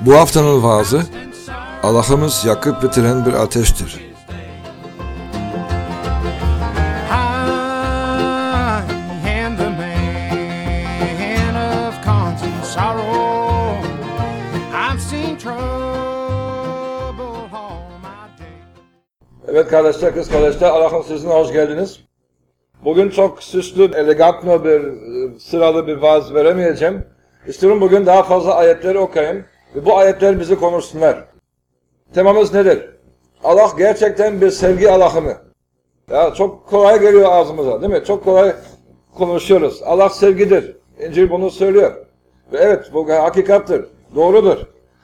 Bu haftanın vaazı, Allah'ımız yakıp bitiren bir ateştir. Evet kardeşler, kız kardeşler, Allah'ın sizine hoş geldiniz. Bugün çok süslü, elegant bir sıralı bir vaaz veremeyeceğim. İstiyorum bugün daha fazla ayetleri okuyayım ve bu ayetler bizi konuşsunlar. Temamız nedir? Allah gerçekten bir sevgi Allah'ı mı? Ya çok kolay geliyor ağzımıza, değil mi? Çok kolay konuşuyoruz. Allah sevgidir. İncil bunu söylüyor. Ve evet, bu hakikattir, doğrudur.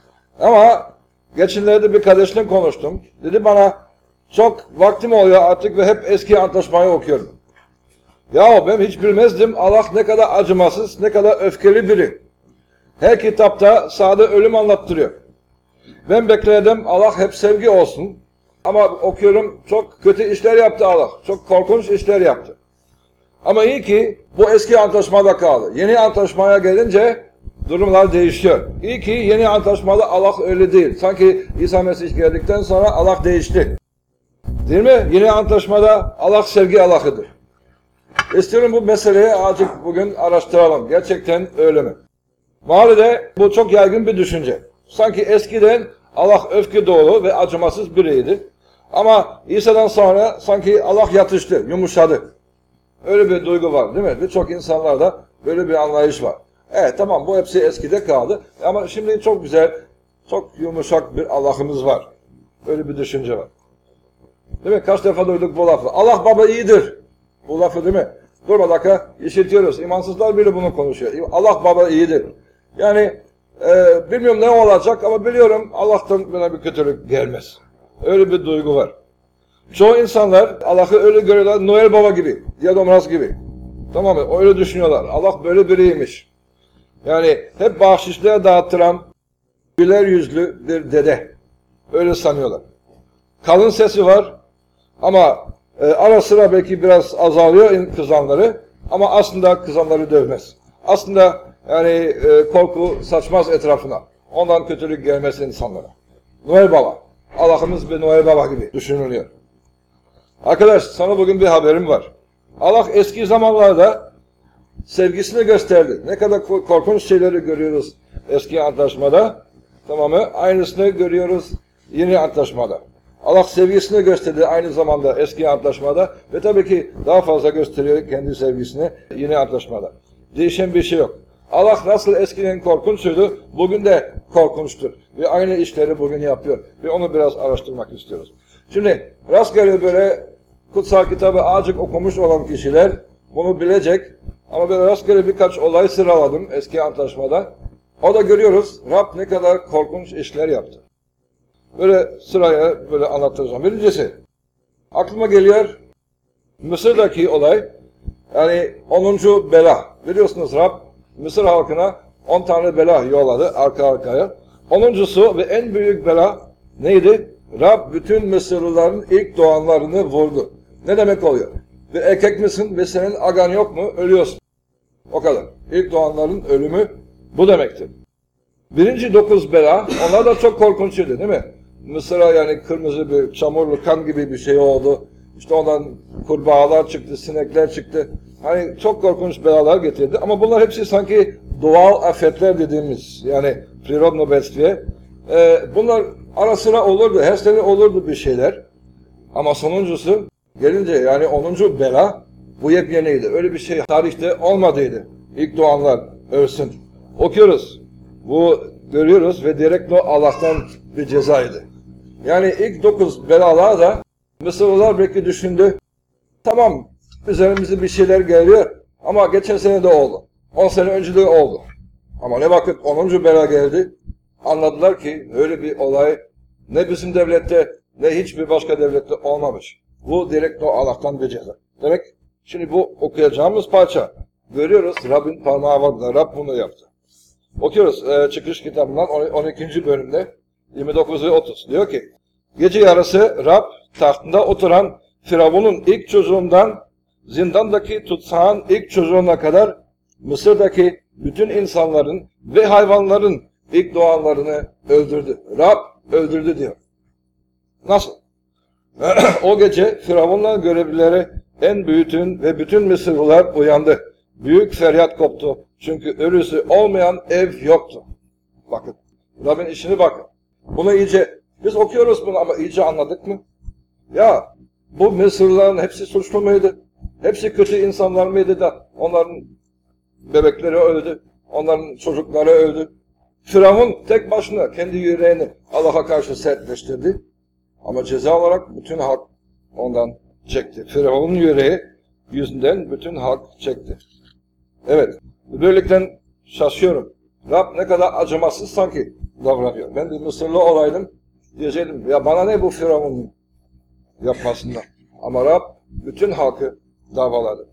Ama geçenlerde bir kardeşle konuştum. Dedi bana, çok vaktim oluyor artık ve hep eski antlaşmayı okuyorum. Ya ben hiç bilmezdim Allah ne kadar acımasız, ne kadar öfkeli biri. Her kitapta sade ölüm anlattırıyor. Ben bekledim Allah hep sevgi olsun. Ama okuyorum çok kötü işler yaptı Allah. Çok korkunç işler yaptı. Ama iyi ki bu eski antlaşmada kaldı. Yeni antlaşmaya gelince durumlar değişiyor. İyi ki yeni antlaşmada Allah öyle değil. Sanki İsa Mesih geldikten sonra Allah değişti. Değil mi? Yeni antlaşmada Allah sevgi Allah'ıdır. İstiyorum bu meseleyi azıcık bugün araştıralım. Gerçekten öyle mi? Mahallede bu çok yaygın bir düşünce. Sanki eskiden Allah öfke dolu ve acımasız biriydi. Ama İsa'dan sonra sanki Allah yatıştı, yumuşadı. Öyle bir duygu var değil mi? Birçok insanlarda böyle bir anlayış var. Evet tamam bu hepsi eskide kaldı. Ama şimdi çok güzel, çok yumuşak bir Allah'ımız var. Öyle bir düşünce var. Değil mi? Kaç defa duyduk bu lafı. Allah baba iyidir. Bu lafı değil mi? Dur bir dakika işitiyoruz. İmansızlar bile bunu konuşuyor. Allah baba iyidir. Yani bilmiyorum ne olacak ama biliyorum Allah'tan bana bir kötülük gelmez. Öyle bir duygu var. Çoğu insanlar Allah'ı öyle görüyorlar. Noel Baba gibi. Diadomras gibi. Tamam mı? Öyle düşünüyorlar. Allah böyle biriymiş. Yani hep bahşişler dağıttıran güler yüzlü bir dede. Öyle sanıyorlar. Kalın sesi var. Ama ara sıra belki biraz azalıyor kızanları ama aslında kızanları dövmez. Aslında yani korku saçmaz etrafına. Ondan kötülük gelmez insanlara. Noel Baba. Allah'ımız bir Noel Baba gibi düşünülüyor. Arkadaş sana bugün bir haberim var. Allah eski zamanlarda sevgisini gösterdi. Ne kadar korkunç şeyleri görüyoruz eski antlaşmada. Tamam mı? Aynısını görüyoruz yeni antlaşmada. Allah sevgisini gösterdi aynı zamanda eski antlaşmada ve tabii ki daha fazla gösteriyor kendi sevgisini yeni antlaşmada. Değişen bir şey yok. Allah nasıl eskiden korkunçtu, bugün de korkunçtur. Ve aynı işleri bugün yapıyor. Ve onu biraz araştırmak istiyoruz. Şimdi rastgele böyle kutsal kitabı azıcık okumuş olan kişiler bunu bilecek. Ama böyle rastgele birkaç olay sıraladım eski antlaşmada. O da görüyoruz Rab ne kadar korkunç işler yaptı. Böyle sıraya böyle anlatacağım. Birincisi, aklıma geliyor Mısır'daki olay, yani 10. bela. Biliyorsunuz Rab Mısır halkına 10 tane bela yolladı arka arkaya. 10'uncusu ve en büyük bela neydi? Rab bütün Mısırlıların ilk doğanlarını vurdu. Ne demek oluyor? Bir erkek misin ve senin agan yok mu? Ölüyorsun. O kadar. İlk doğanların ölümü bu demektir. Birinci 9 bela, onlar da çok korkunçydı değil mi? Mısır'a yani kırmızı bir çamurlu kan gibi bir şey oldu. İşte ondan kurbağalar çıktı, sinekler çıktı. Hani çok korkunç belalar getirdi. Ama bunlar hepsi sanki doğal afetler dediğimiz yani prirodno bedstwie. Bunlar ara sıra olurdu, her sene olurdu bir şeyler. Ama sonuncusu gelince yani 10. bela bu yepyeniydi. Öyle bir şey tarihte olmadıydı. İlk doğanlar ölsün. Okuyoruz. Bu görüyoruz ve direkt Allah'tan bir cezaydı. Yani ilk 9 belalar da Mısırlılar belki düşündü. Tamam üzerimize bir şeyler geliyor ama geçen sene de oldu. 10 sene önce de oldu. Ama ne vakit 10. bela geldi anladılar ki öyle bir olay ne bizim devlette ne hiçbir başka devlette olmamış. Bu direkt Allah'tan bir ceza. Demek şimdi bu okuyacağımız parça görüyoruz Rabbin parmağı var. Rab bunu yaptı. Okuyoruz Çıkış kitabından 12. bölümde 29 ve 30. Diyor ki gece yarısı Rab tahtında oturan Firavun'un ilk çocuğundan zindandaki tutsağın ilk çocuğuna kadar Mısır'daki bütün insanların ve hayvanların ilk doğanlarını öldürdü. Rab öldürdü diyor. Nasıl? O gece Firavun'la görevlileri en büyütün ve bütün Mısırlılar uyandı. Büyük feryat koptu. Çünkü ölüsü olmayan ev yoktu. Bakın. Rabbin işini bakın. Bunu iyice, biz okuyoruz bunu ama iyice anladık mı? Ya bu Mısırlıların hepsi suçlu muydu? Hepsi kötü insanlar mıydı da onların bebekleri öldü, onların çocukları öldü. Firavun tek başına kendi yüreğini Allah'a karşı sertleştirdi. Ama ceza olarak bütün halk ondan çekti. Firavun'un yüreği yüzünden bütün halk çekti. Evet, böylelikle şaşıyorum. Rab ne kadar acımasız sanki davranıyor. Ben bir Mısırlı olaydım, diyecektim ya bana ne bu Firavun'un yapmasından. Ama Rab bütün halkı davaladı.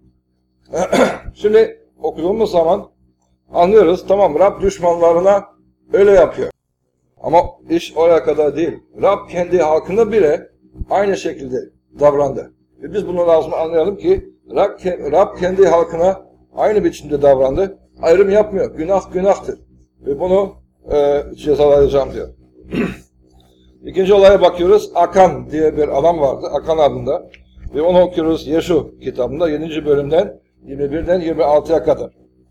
Şimdi okuduğumuz zaman anlıyoruz, tamam Rab düşmanlarına öyle yapıyor. Ama iş oraya kadar değil. Rab kendi halkına bile aynı şekilde davrandı. Ve biz bunu lazım anlayalım ki Rab kendi halkına aynı biçimde davrandı. Ayrım yapmıyor. Günah günahtır. Ve bunu cezalayacağım diyor. İkinci olaya bakıyoruz. Akan diye bir adam vardı. Akan adında. Ve onu okuyoruz Yeşu kitabında 7. bölümden 21'den 26'ya kadar.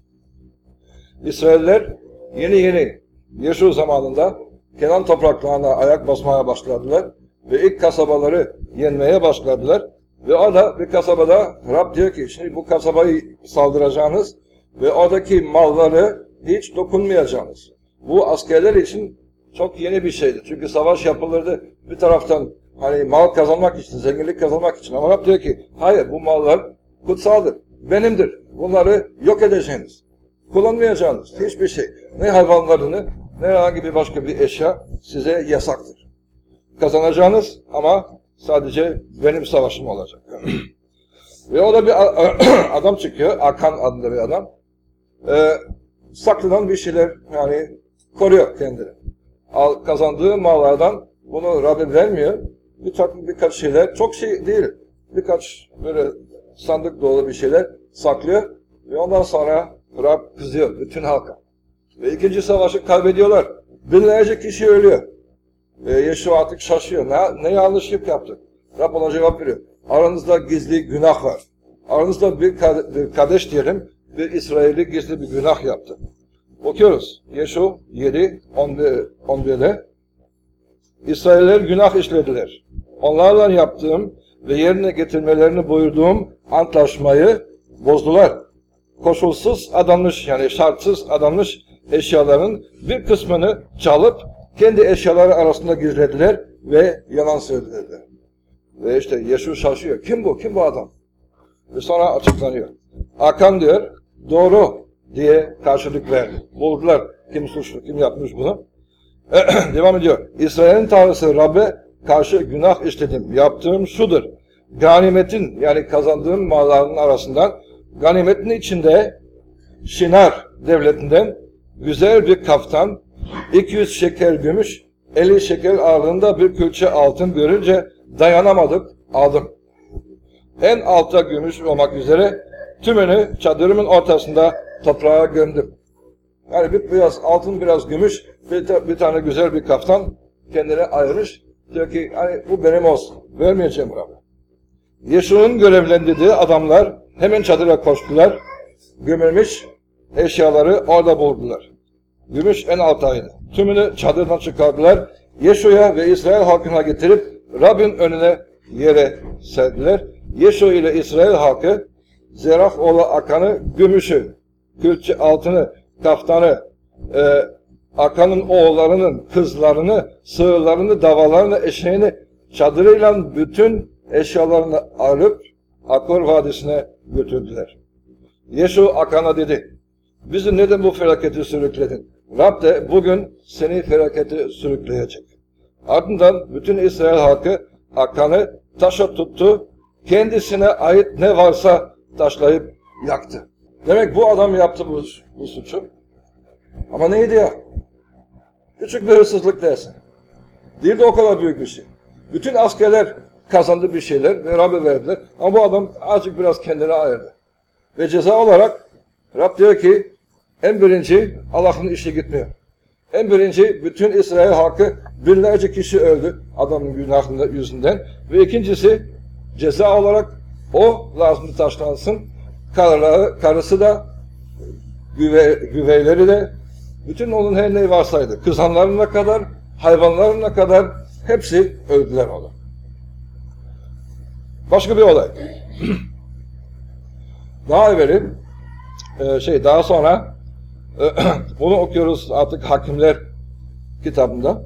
İsrailler yeni Yeşu zamanında Kenan topraklarına ayak basmaya başladılar ve ilk kasabaları yenmeye başladılar. Ve orada bir kasabada Rab diyor ki şimdi bu kasabayı saldıracağınız ve oradaki malları hiç dokunmayacağınız. Bu askerler için çok yeni bir şeydi. Çünkü savaş yapılırdı bir taraftan hani mal kazanmak için, zenginlik kazanmak için. Ama Rab diyor ki hayır bu mallar kutsaldır, benimdir. Bunları yok edeceğiniz. Kullanmayacağınız hiçbir şey. Ne hayvanlarını ne herhangi bir başka bir eşya size yasaktır. Kazanacağınız ama sadece benim savaşım olacak. Ve o da bir adam çıkıyor, Akan adında bir adam. Saklanan bir şeyler yani koruyor kendini. Kazandığı mallardan bunu Rab'be vermiyor. Birkaç şeyler, çok şey değil. Birkaç böyle sandık dolu bir şeyler saklıyor. Ve ondan sonra Rab kızıyor bütün halka. Ve ikinci savaşı kaybediyorlar. Binlerce kişi ölüyor. Yeşu artık şaşıyor. Ne yanlışlık yaptık? Rab ona cevap veriyor. Aranızda gizli günah var. Aranızda bir kardeş diyelim, bir İsrailli gizli bir günah yaptı. Okuyoruz. Yeşu 7, 11'de. İsrailler günah işlediler. Onlarla yaptığım ve yerine getirmelerini buyurduğum antlaşmayı bozdular. Koşulsuz adanmış yani şartsız adanmış eşyaların bir kısmını çalıp kendi eşyaları arasında gizlediler ve yalan söylediler. Ve işte Yeşu şaşıyor. Kim bu? Kim bu adam? Ve sonra açıklanıyor. Akan diyor, doğru diye karşılık verdi. Buldular kim suçlu, kim yapmış bunu. Devam ediyor. İsrail'in Tanrısı Rab'be karşı günah işledim. Yaptığım şudur. Ganimetin yani kazandığım malların arasından ganimetin içinde Şinar devletinden güzel bir kaftan, 200 şekel gümüş, 50 şekel ağırlığında bir külçe altın görünce dayanamadık, aldım. En altta gümüş olmak üzere tümünü çadırımın ortasında toprağa gömdüm. Yani biraz altın, biraz gümüş, bir tane güzel bir kaftan kendine ayırmış. Diyor ki hani bu benim olsun, vermeyeceğim Rab'be. Yeşu'nun görevlendirdiği adamlar hemen çadıra koştular, gömülmüş eşyaları orada buldular. Gümüş en alttaydı. Tümünü çadırdan çıkardılar. Yeşu'ya ve İsrail halkına getirip Rab'in önüne yere serdiler. Yeşu ile İsrail halkı Zerah oğlu Akan'ı gümüşü, külçe altını, kaftanı, Akan'ın oğullarının kızlarını, sığırlarını, davalarını, eşeğini, çadırıyla bütün eşyalarını alıp Akor Vadisi'ne götürdüler. Yeşu Akan'a dedi, bizi neden bu felaketi sürükledin? Rab de bugün seni felaketi sürükleyecek. Ardından bütün İsrail halkı Akan'ı taşa tuttu, kendisine ait ne varsa taşlayıp yaktı. Demek bu adam yaptı bu suçu. Ama neydi ya? Küçük bir hırsızlık dersin. Değil de o kadar büyük bir şey. Bütün askerler kazandı bir şeyler ve Rab'be verdiler. Ama bu adam azıcık biraz kendine ayırdı. Ve ceza olarak Rab diyor ki en birinci Allah'ın işi gitmiyor. En birinci bütün İsrail halkı binlerce kişi öldü adamın günahının yüzünden. Ve ikincisi ceza olarak o lazımdı taşlansın. Karısı da güveyleri de bütün onun her neyi varsaydı. Kızanlarına kadar, hayvanlarına kadar hepsi öldüler orada. Başka bir olay. Daha evveli daha sonra bunu okuyoruz artık Hakimler kitabında.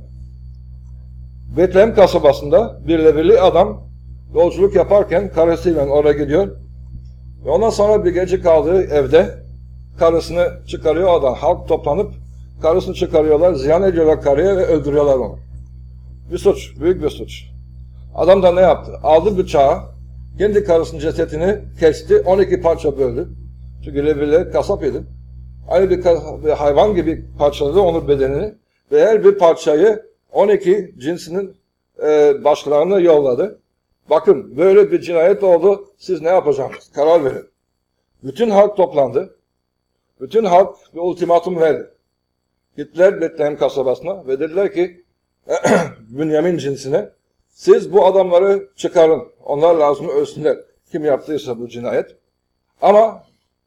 Betlehem kasabasında bir Levili adam yolculuk yaparken karısıyla oraya gidiyor. Ve ondan sonra bir gece kaldığı evde karısını çıkarıyor oradan. Halk toplanıp karısını çıkarıyorlar, ziyan ediyorlar karıya ve öldürüyorlar onu. Bir suç, büyük bir suç. Adam da ne yaptı? Aldı bıçağı, kendi karısının cesetini kesti, 12 parça böldü. Çünkü Levili kasap idi. Aynı bir hayvan gibi parçaladı onun bedenini ve her bir parçayı 12 cinsinin başkalarına yolladı. Bakın böyle bir cinayet oldu, siz ne yapacaksınız? Karar verin. Bütün halk toplandı. Bütün halk bir ultimatum verdi. Gittiler Betlehem kasabasına ve dediler ki Bünyamin cinsine siz bu adamları çıkarın. Onlar lazım ölsünler. Kim yaptıysa bu cinayet. Ama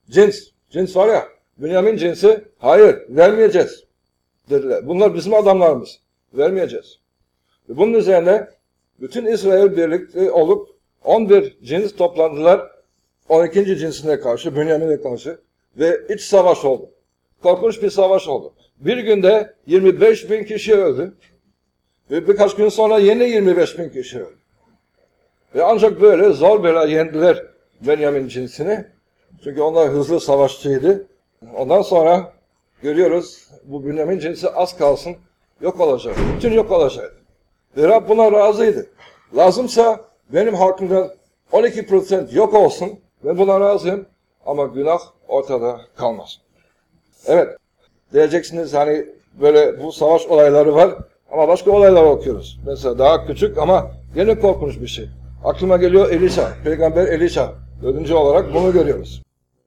cins var ya, Bünyamin cinsi hayır vermeyeceğiz dediler. Bunlar bizim adamlarımız. Vermeyeceğiz. Ve bunun üzerine bütün İsrail birlikte olup 11 cins toplandılar 12. cinsine karşı, Bünyamin'e karşı ve iç savaş oldu. Korkunç bir savaş oldu. Bir günde 25.000 kişi öldü ve birkaç gün sonra yine 25.000 kişi öldü. Ve ancak böyle zor bela yendiler Bünyamin cinsini. Çünkü onlar hızlı savaşçıydı. Ondan sonra görüyoruz bu Bünyamin cinsi az kalsın yok olacak. Bütün yok olacak. Ve Rab buna razıydı. Lazımsa benim halkımdan 12% yok olsun. Ben buna razıyım. Ama günah ortada kalmaz. Evet. Diyeceksiniz hani böyle bu savaş olayları var. Ama başka olaylar okuyoruz. Mesela daha küçük ama yine korkunç bir şey. Aklıma geliyor Elisa. Peygamber Elisa. 4. olarak bunu görüyoruz.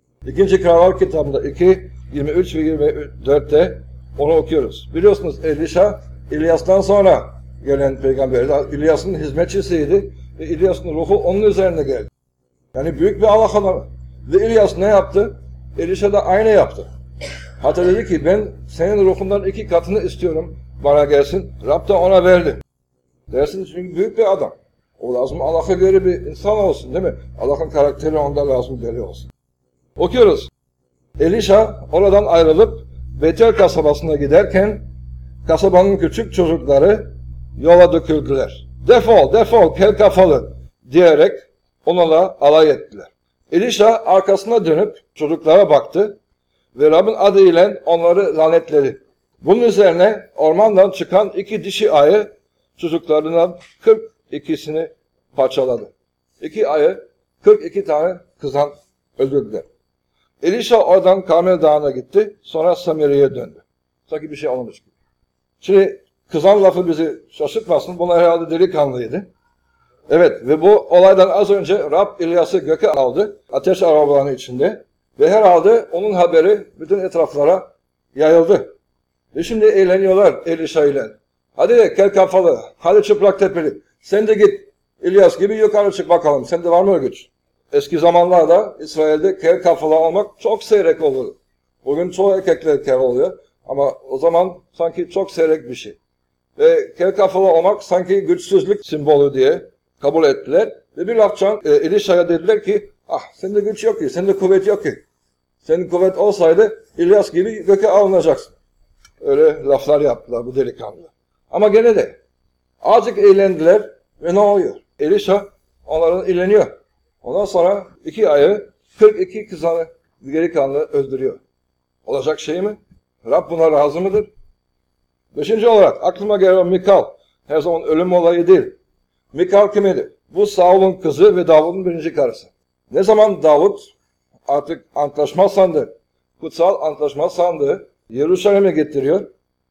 2. Krallar kitabında 2, 23 ve 24'te onu okuyoruz. Biliyorsunuz Elisa, İlyas'tan sonra gelen peygamber. İlyas'ın hizmetçisiydi ve İlyas'ın ruhu onun üzerine geldi. Yani büyük bir Allah adamı. Ve İlyas ne yaptı? Elisa da aynı yaptı. Hatta dedi ki ben senin ruhundan 2 katını istiyorum bana gelsin. Rab da ona verdi. Dersin çünkü büyük bir adam. O lazım Allah'a göre bir insan olsun değil mi? Allah'ın karakteri onda lazım deli olsun. Okuyoruz. Elisa oradan ayrılıp Betel kasabasına giderken kasabanın küçük çocukları yola döküldüler. Defol, defol, kel kafalı diyerek onunla alay ettiler. Elisa arkasına dönüp çocuklara baktı ve Rab'ın adıyla onları lanetledi. Bunun üzerine ormandan çıkan 2 dişi ayı çocuklarından 42'sini parçaladı. 2 ayı 42 tane kızan öldürdüler. Elisa oradan Karmel Dağı'na gitti, sonra Samiri'ye döndü. Sanki bir şey olmamış gibi. Şimdi kızan lafı bizi şaşırtmasın, bunlar herhalde delikanlıydı. Evet ve bu olaydan az önce Rab İlyas'ı göke aldı, ateş arabalarının içinde ve herhalde onun haberi bütün etraflara yayıldı. Ve şimdi eğleniyorlar Elisa ile. Hadi kel kafalı, hadi çıplak tepeli, sen de git İlyas gibi yukarı çık bakalım, sende var mı güç? Eski zamanlarda İsrail'de kel kafalı olmak çok seyrek olurdu. Bugün çoğu erkekler kel oluyor ama o zaman sanki çok seyrek bir şey. Ve kel kafalı olmak sanki güçsüzlük simbolü diye kabul ettiler. Ve bir lafçan Elisa'ya dediler ki, sende güç yok ki, sende kuvvet yok ki. Senin kuvvet olsaydı İlyas gibi göke alınacaksın. Öyle laflar yaptılar bu delikanlı. Ama gene de azıcık eğlendiler ve ne oluyor? Elisa onların eğleniyor. Ondan sonra 2 ayı 42 kızanı delikanlı öldürüyor. Olacak şey mi? Rab buna razı mıdır? 5. olarak aklıma gelen Mikal. Her zaman ölüm olayı değil. Mikal kimdi? Bu Saul'un kızı ve Davud'un 1. karısı. Ne zaman Davud artık antlaşma sandığı, kutsal antlaşma sandığı Yeruşalim'e getiriyor.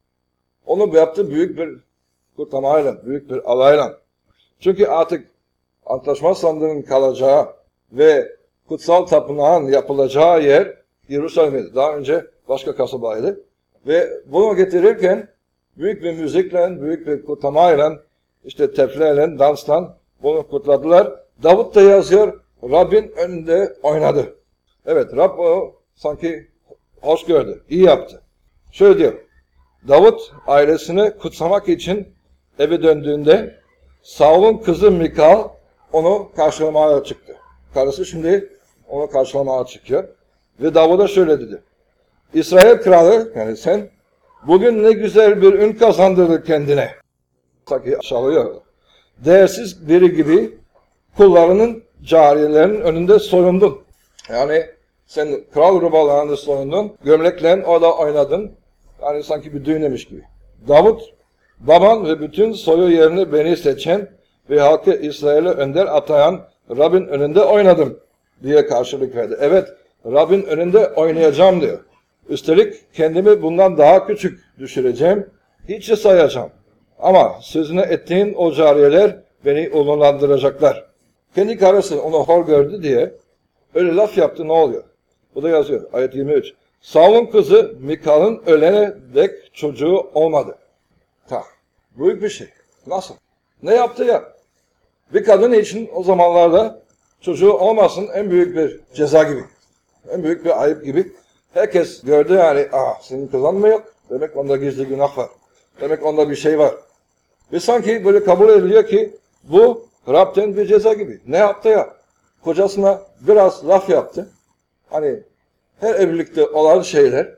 Onu yaptı büyük bir kutlamayla, büyük bir alayla. Çünkü artık antlaşma sandığının kalacağı ve kutsal tapınağın yapılacağı yer Yeruşalim'di. Daha önce başka kasabaydı. Ve bunu getirirken büyük bir müzikle, büyük bir kutlamayla, işte tefleyle, dansla bunu kutladılar. Davut da yazıyor, Rabbin önünde oynadı. Evet, Rab o sanki hoş gördü, iyi yaptı. Şöyle diyor, Davut ailesini kutsamak için eve döndüğünde Saul'un kızı Mikal onu karşılamaya çıktı. Karısı şimdi onu karşılamaya çıkıyor. Ve Davut'a şöyle dedi. İsrail kralı, yani sen bugün ne güzel bir ün kazandırdın kendine. Sanki aşağılıyor. Değersiz biri gibi kullarının, cariyelerinin önünde soyundun. Yani sen kral rubalarında soyundun, gömlekle orada oynadın. Yani sanki bir düğünlemiş gibi. Davut, baban ve bütün soyu yerini beni seçen ve halkı İsrail'e önder atayan Rabbin önünde oynadım diye karşılık verdi. Evet, Rabbin önünde oynayacağım diyor. Üstelik kendimi bundan daha küçük düşüreceğim, hiççe sayacağım. Ama sözüne ettiğin o cariyeler beni onurlandıracaklar. Kendi karısı onu hor gördü diye öyle laf yaptı, ne oluyor? Bu da yazıyor, ayet 23. Saul'un kızı Mikal'ın ölene dek çocuğu olmadı. Büyük bir şey. Nasıl? Ne yaptı ya? Bir kadın için o zamanlarda çocuğu olmasın en büyük bir ceza gibi. En büyük bir ayıp gibi. Herkes gördü yani, senin kızın mı yok? Demek onda gizli günah var. Demek onda bir şey var. Ve sanki böyle kabul ediliyor ki bu Rab'den bir ceza gibi. Ne yaptı ya? Kocasına biraz laf yaptı. Hani her evlilikte olan şeyler.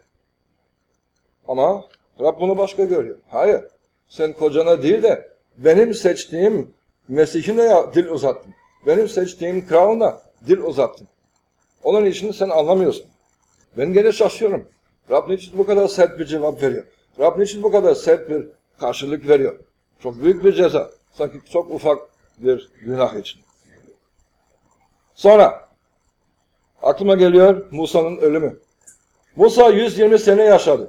Ama Rab bunu başka görüyor. Hayır. Sen kocana değil de benim seçtiğim Mesih'ine dil uzattın. Benim seçtiğim kralına dil uzattın. Onun için sen anlamıyorsun. Ben gene şaşıyorum. Rab niçin bu kadar sert bir cevap veriyor? Rab niçin bu kadar sert bir karşılık veriyor? Çok büyük bir ceza. Sanki çok ufak bir günah için. Sonra aklıma geliyor Musa'nın ölümü. Musa 120 sene yaşadı.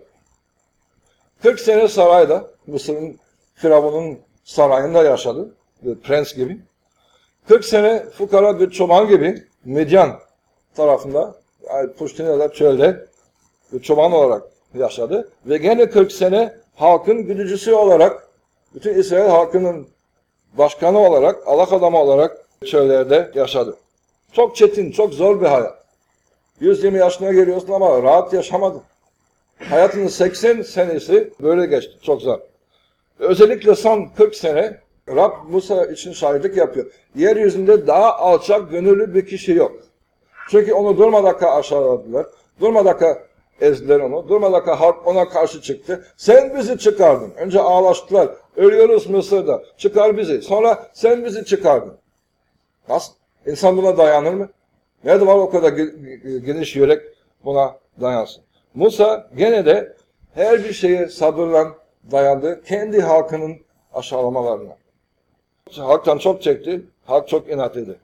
40 sene sarayda, Mısır'ın Firavun'un sarayında yaşadı. Bir prens gibi. 40 sene fukara bir çoban gibi Medyan tarafında, yani Puştine'de çölde bir çoban olarak yaşadı. Ve gene 40 sene halkın güdücüsü olarak, bütün İsrail halkının başkanı olarak, Allah adamı olarak çöllerde yaşadı. Çok çetin, çok zor bir hayat. 120 yaşına geliyorsun ama rahat yaşamadın. Hayatının 80 senesi böyle geçti. Çok zor. Özellikle son 40 sene Rab Musa için şahitlik yapıyor. Yeryüzünde daha alçak gönüllü bir kişi yok. Çünkü onu durmadan aşağıladılar. Durmadan ezdiler onu. Durmadan halk ona karşı çıktı. Sen bizi çıkardın. Önce ağlaştılar. Ölüyoruz Mısır'da. Çıkar bizi. Sonra sen bizi çıkardın. Nasıl? İnsan buna dayanır mı? Nerede var o kadar geniş yürek buna dayansın? Musa gene de her bir şeye sabırla dayandı. Kendi halkının aşağılamalarına. Halktan çok çekti. Halk çok inat etti.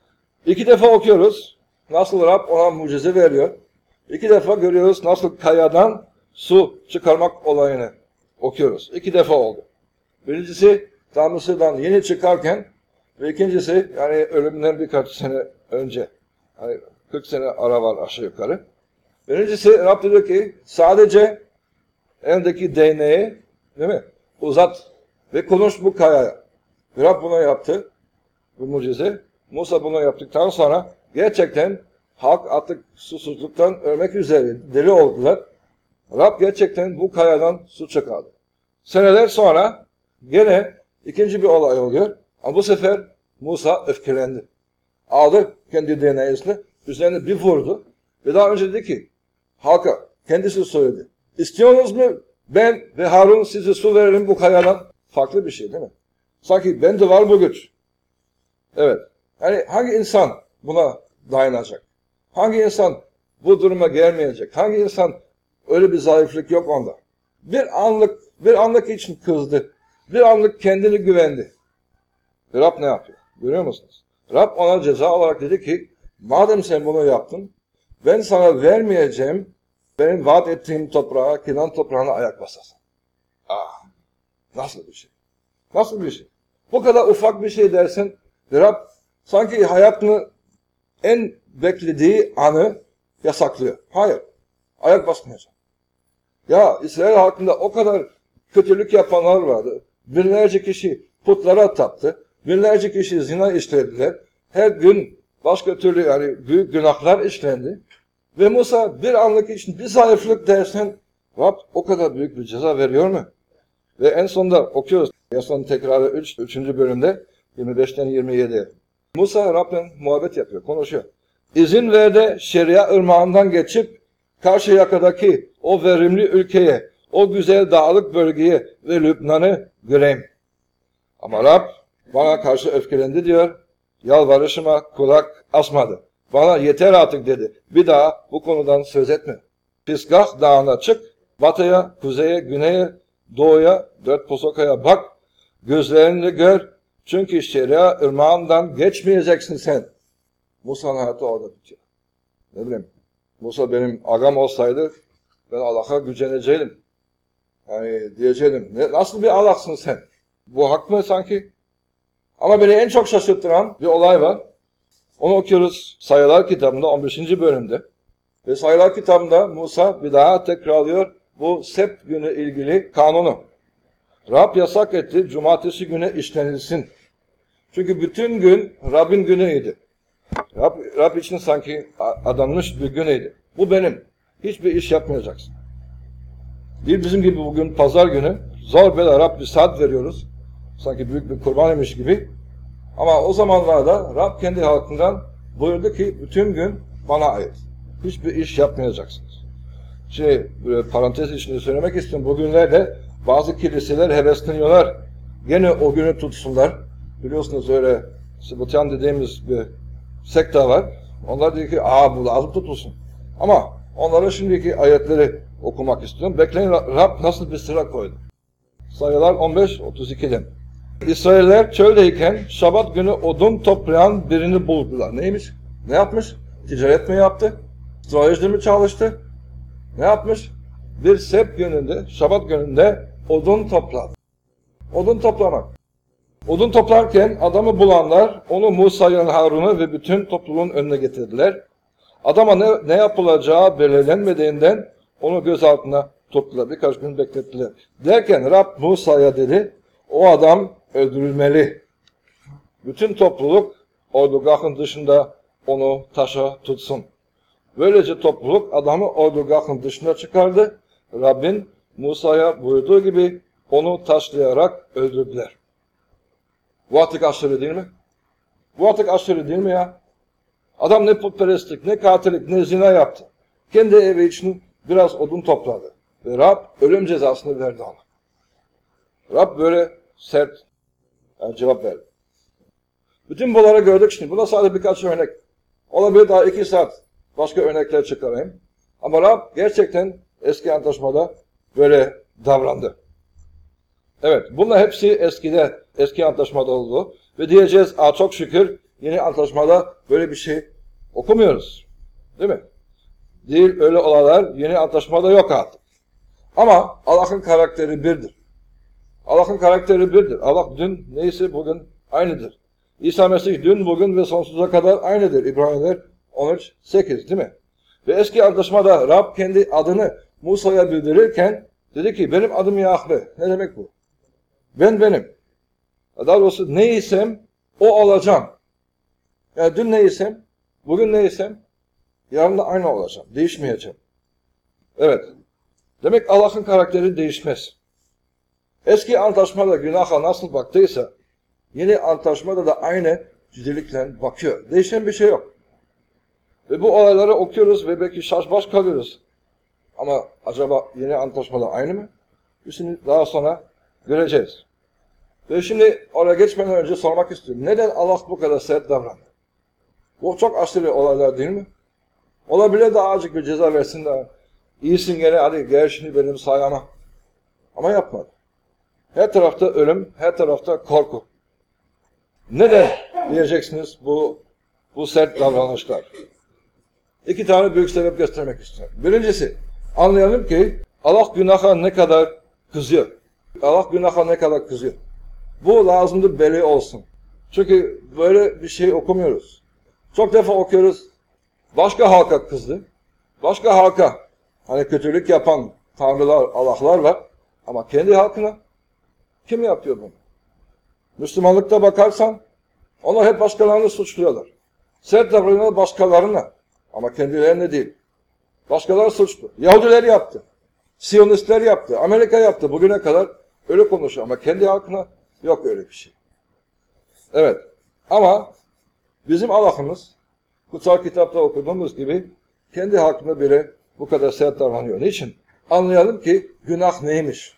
2 defa okuyoruz. Nasıl Rab ona mucize veriyor. 2 defa görüyoruz nasıl kayadan su çıkarmak olayını okuyoruz. 2 defa oldu. Birincisi tam Mısır'dan yeni çıkarken ve ikincisi yani ölümden birkaç sene önce. Yani 40 sene ara var aşağı yukarı. Birincisi Rab diyor ki sadece eldeki değneği değil mi? Uzat ve konuş bu kayaya. Rab bunu yaptı. Bu mucize. Musa bunu yaptıktan sonra gerçekten halk artık susuzluktan ölmek üzere deli oldular. Rab gerçekten bu kayadan su çıkardı. Seneler sonra gene ikinci bir olay oluyor. Ama bu sefer Musa öfkelendi. Aldı kendi DNA'sını, üzerine bir vurdu. Ve daha önce dedi ki, halka kendisi söyledi. İstiyorsunuz mu ben ve Harun size su verelim bu kayadan? Farklı bir şey değil mi? Sanki bende var bu güç. Evet. Yani hangi insan buna dayanacak? Hangi insan bu duruma gelmeyecek? Hangi insan öyle bir zayıflık yok onda? Bir anlık için kızdı. Bir anlık kendini güvendi. Rab ne yapıyor? Görüyor musunuz? Rab ona ceza olarak dedi ki, madem sen bunu yaptın, ben sana vermeyeceğim, benim vaat ettiğim toprağa, Kenan toprağına ayak basasın. Nasıl bir şey? Nasıl bir şey? Bu kadar ufak bir şey dersen, Rab sanki hayatını en beklediği anı yasaklıyor. Hayır, ayak basmayacağım. Ya İsrail halkında o kadar kötülük yapanlar vardı. Binlerce kişi putlara taptı. Binlerce kişi zina işlediler. Her gün başka türlü yani büyük günahlar işlendi. Ve Musa bir anlık için bir zayıflık dersen Rab o kadar büyük bir ceza veriyor mu? Ve en sonunda okuyoruz. En son tekrarı 3. bölümde 25'ten 27'ye. Musa Rab'le muhabbet yapıyor, konuşuyor. İzin ver de Şeria ırmağından geçip karşı yakadaki o verimli ülkeye, o güzel dağlık bölgeye ve Lübnan'ı göreyim. Ama Rab bana karşı öfkelendi diyor. Yalvarışıma kulak asmadı. Bana yeter artık dedi. Bir daha bu konudan söz etme. Pisgah dağına çık. Batıya, kuzeye, güneye, doğuya, 4 posokaya bak. Gözlerinle gör. Çünkü Şeria ırmağından geçmeyeceksin sen. Musa'nın hayatı orada bitiyor. Ne bileyim. Musa benim agam olsaydı ben Allah'a güceneceğim. Yani diyeceğim. Nasıl bir Allah'sın sen? Bu hak mı sanki? Ama beni en çok şaşırtıran bir olay var. Onu okuyoruz Sayılar kitabında 15. bölümde. Ve Sayılar kitabında Musa bir daha tekrarlıyor bu sept günü ilgili kanunu. Rab yasak etti, cumartesi günü işlenilsin. Çünkü bütün gün Rab'in günüydü. Rab için sanki adanmış bir günüydü. Bu benim. Hiçbir iş yapmayacaksın. Değil bizim gibi bugün pazar günü. Zor bela Rab bir saat veriyoruz. Sanki büyük bir kurban imiş gibi. Ama o zamanlarda Rab kendi halkından buyurdu ki bütün gün bana ait. Hiçbir iş yapmayacaksınız. Parantez içinde söylemek istiyorum. Bugünlerde bazı kiliseler hevesleniyorlar. Gene o günü tutsunlar. Biliyorsunuz öyle Sibutyan dediğimiz bir sekta var. Onlar diyor ki bu lazım tutulsun. Ama onlara şimdiki ayetleri okumak istiyorum. Bekleyin Rab nasıl bir sıra koydu. Sayılar 15-32'den. İsrailler çöldeyken Şabat günü odun toplayan birini buldular. Neymiş? Ne yapmış? Ticaret mi yaptı? Strateji mi çalıştı? Ne yapmış? Bir sept gününde, Şabat gününde odun topladı. Odun toplamak. Odun toplarken adamı bulanlar onu Musa'yı, Harun'u ve bütün topluluğun önüne getirdiler. Adama ne yapılacağı belirlenmediğinden onu gözaltına tuttular. Birkaç gün beklettiler. Derken Rab Musa'ya dedi, o adam öldürülmeli. Bütün topluluk ordugahın dışında onu taşa tutsun. Böylece topluluk adamı ordugahın dışına çıkardı. Rabbin Musa'ya buyurduğu gibi onu taşlayarak öldürdüler. Bu artık aşırı değil mi? Bu artık aşırı değil mi ya? Adam ne putperestlik, ne katillik, ne zina yaptı. Kendi evi için biraz odun topladı. Ve Rab ölüm cezasını verdi ona. Rab böyle sert cevap verdi. Bütün bunları gördük şimdi. Buna sadece birkaç örnek. Olabilir daha 2 saat başka örnekler çıkarayım. Ama Rab gerçekten eski antlaşmada böyle davrandı. Evet, bunlar hepsi eski antlaşmada oldu. Ve diyeceğiz, çok şükür yeni antlaşmada böyle bir şey okumuyoruz. Değil mi? Değil, öyle olaylar yeni antlaşmada yok artık. Ama Allah'ın karakteri birdir. Allah'ın karakteri birdir. Allah dün neyse bugün aynıdır. İsa Mesih dün, bugün ve sonsuza kadar aynıdır. İbraniler 13-8 değil mi? Ve eski antlaşmada Rab kendi adını Musa'ya bildirirken dedi ki benim adım Yahve. Ne demek bu? Benim. Daha doğrusu neysem o olacağım. Yani dün neysem, bugün neysem, yarın da aynı olacağım. Değişmeyeceğim. Evet. Demek Allah'ın karakteri değişmez. Eski antlaşmada günaha nasıl baktıysa, yeni antlaşmada da aynı ciddilikle bakıyor. Değişen bir şey yok. Ve bu olayları okuyoruz ve belki şaşbaş kalıyoruz. Ama acaba yeni antlaşmada aynı mı? Şimdi daha sonra göreceğiz. Ve şimdi oraya geçmeden önce sormak istiyorum. Neden Allah bu kadar sert davrandı? Bu çok aşırı olaylar değil mi? Olabilir de azıcık bir ceza versin de iyisin gene hadi gel şimdi benim sayama. Ama yapmadı. Her tarafta ölüm, her tarafta korku. Neden diyeceksiniz bu sert davranışlar? 2 tane büyük sebep göstermek istiyorum. Birincisi, anlayalım ki Allah günaha ne kadar kızıyor. Allah günaha ne kadar kızıyor. Bu lazımdır belli olsun. Çünkü böyle bir şey okumuyoruz. Çok defa okuyoruz. Başka halka kızdı. Başka halka hani kötülük yapan tanrılar, Allah'lar var. Ama kendi halkına kim yapıyor bunu? Müslümanlıkta bakarsan onlar hep başkalarını suçluyorlar. Sert davranıyorlar başkalarına ama kendilerine değil. Başkaları suçlu. Yahudiler yaptı. Siyonistler yaptı. Amerika yaptı. Bugüne kadar öyle konuşuyor ama kendi halkına yok öyle bir şey. Evet. Ama bizim Allah'ımız kutsal kitapta okuduğumuz gibi kendi halkına bile bu kadar sert davranıyor. Niçin? Anlayalım ki günah neymiş?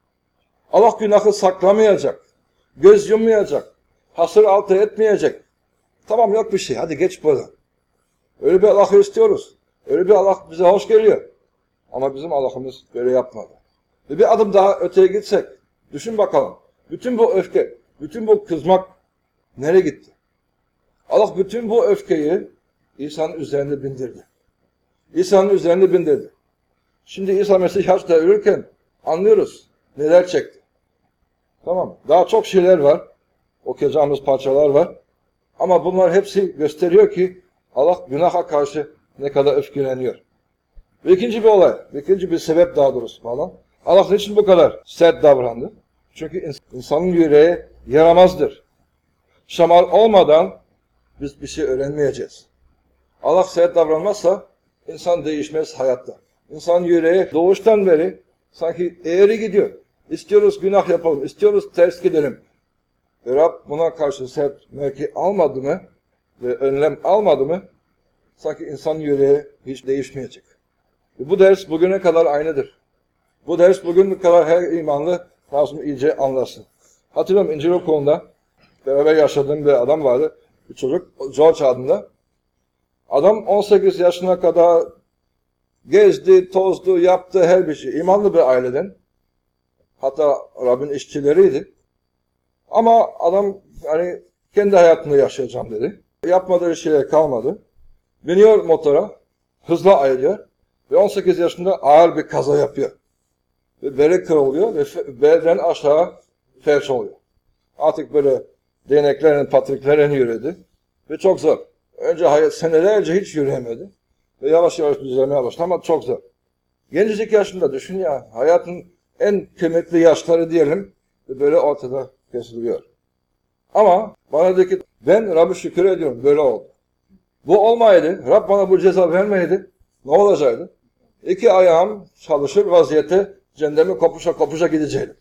Allah günahı saklamayacak. Göz yummayacak. Hasır altı etmeyecek. Tamam yok bir şey. Hadi geç buradan. Öyle bir Allah'ı istiyoruz. Öyle bir Allah bize hoş geliyor. Ama bizim Allah'ımız böyle yapmadı. Ve bir adım daha öteye gitsek. Düşün bakalım. Bütün bu öfke, bütün bu kızmak nereye gitti? Allah bütün bu öfkeyi İsa'nın üzerine bindirdi. İsa'nın üzerine bindirdi. Şimdi İsa Mesih haçta ölürken anlıyoruz neler çekti. Tamam. Daha çok şeyler var. Okuyacağımız parçalar var. Ama bunlar hepsi gösteriyor ki Allah günaha karşı ne kadar öfkeleniyor. Ve ikinci bir olay, ikinci bir sebep daha doğrusu falan. Allah niçin bu kadar sert davrandı? Çünkü insanın yüreği yaramazdır. Şamar olmadan biz bir şey öğrenmeyeceğiz. Allah sert davranmazsa insan değişmez hayatta. İnsan yüreği doğuştan beri sanki eğri gidiyor. İstiyoruz günah yapalım, istiyoruz ters gidelim. Ve Rab buna karşı sert mevki almadı mı ve önlem almadı mı sanki insan yüreği hiç değişmeyecek. Ve bu ders bugüne kadar aynıdır. Bu ders bugüne kadar her imanlı lazım iyice anlasın. Hatırlıyorum İncil okulunda beraber yaşadığım bir adam vardı. Bir çocuk George adında. Adam 18 yaşına kadar gezdi, tozdu, yaptı her bir şey. İmanlı bir aileden. Hatta Rabbin işçileriydi. Ama adam hani kendi hayatını yaşayacağım dedi. Yapmadığı şeye kalmadı. Biniyor motora, hızla ayrılıyor ve 18 yaşında ağır bir kaza yapıyor. Ve beli kırılıyor ve belden aşağı felç oluyor. Artık böyle değneklerin, patriklerin yürüdü ve çok zor. Önce senelerce hiç yürüyemedi ve yavaş yavaş düzelmeye başladı ama çok zor. Gencecik yaşında düşün ya, hayatın en kıymetli yaşları diyelim ve böyle ortada kesiliyor. Ama bana dedi ki ben Rabbi şükür ediyorum böyle oldu. Bu olmaydı, Rab bana bu ceza vermeydi, ne olacaktı? 2 ayağım çalışır vaziyette cendemi kopuşa gidecektim.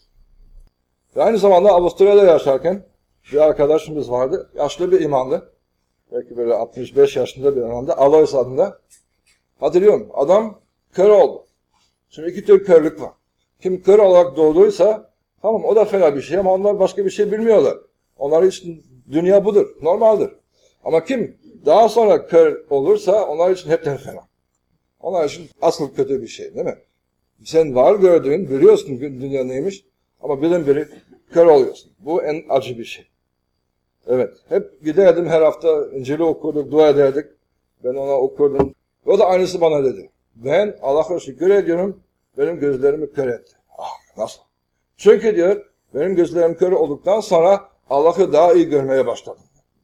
Ve aynı zamanda Avusturya'da yaşarken bir arkadaşımız vardı, yaşlı bir imamdı. Belki böyle 65 yaşında bir imamdı, Alois adında. Hatırlıyorum, adam kör oldu. Şimdi 2 tür körlük var. Kim kör olarak doğduysa, tamam o da fena bir şey ama onlar başka bir şey bilmiyorlar. Onlar için dünya budur, normaldir. Ama kim daha sonra kör olursa onlar için hepten fena. Onlar için asıl kötü bir şey değil mi? Sen var gördüğün, biliyorsun dünya neymiş ama birdenbire kör oluyorsun. Bu en acı bir şey. Evet, hep giderdim her hafta İncil'i okurduk, dua ederdik. Ben ona okurdum. O da aynısı bana dedi. Ben Allah'a şükür ediyorum, benim gözlerimi kör etti. Ah nasıl? Çünkü diyor, benim gözlerim kör olduktan sonra Allah'ı daha iyi görmeye başladım.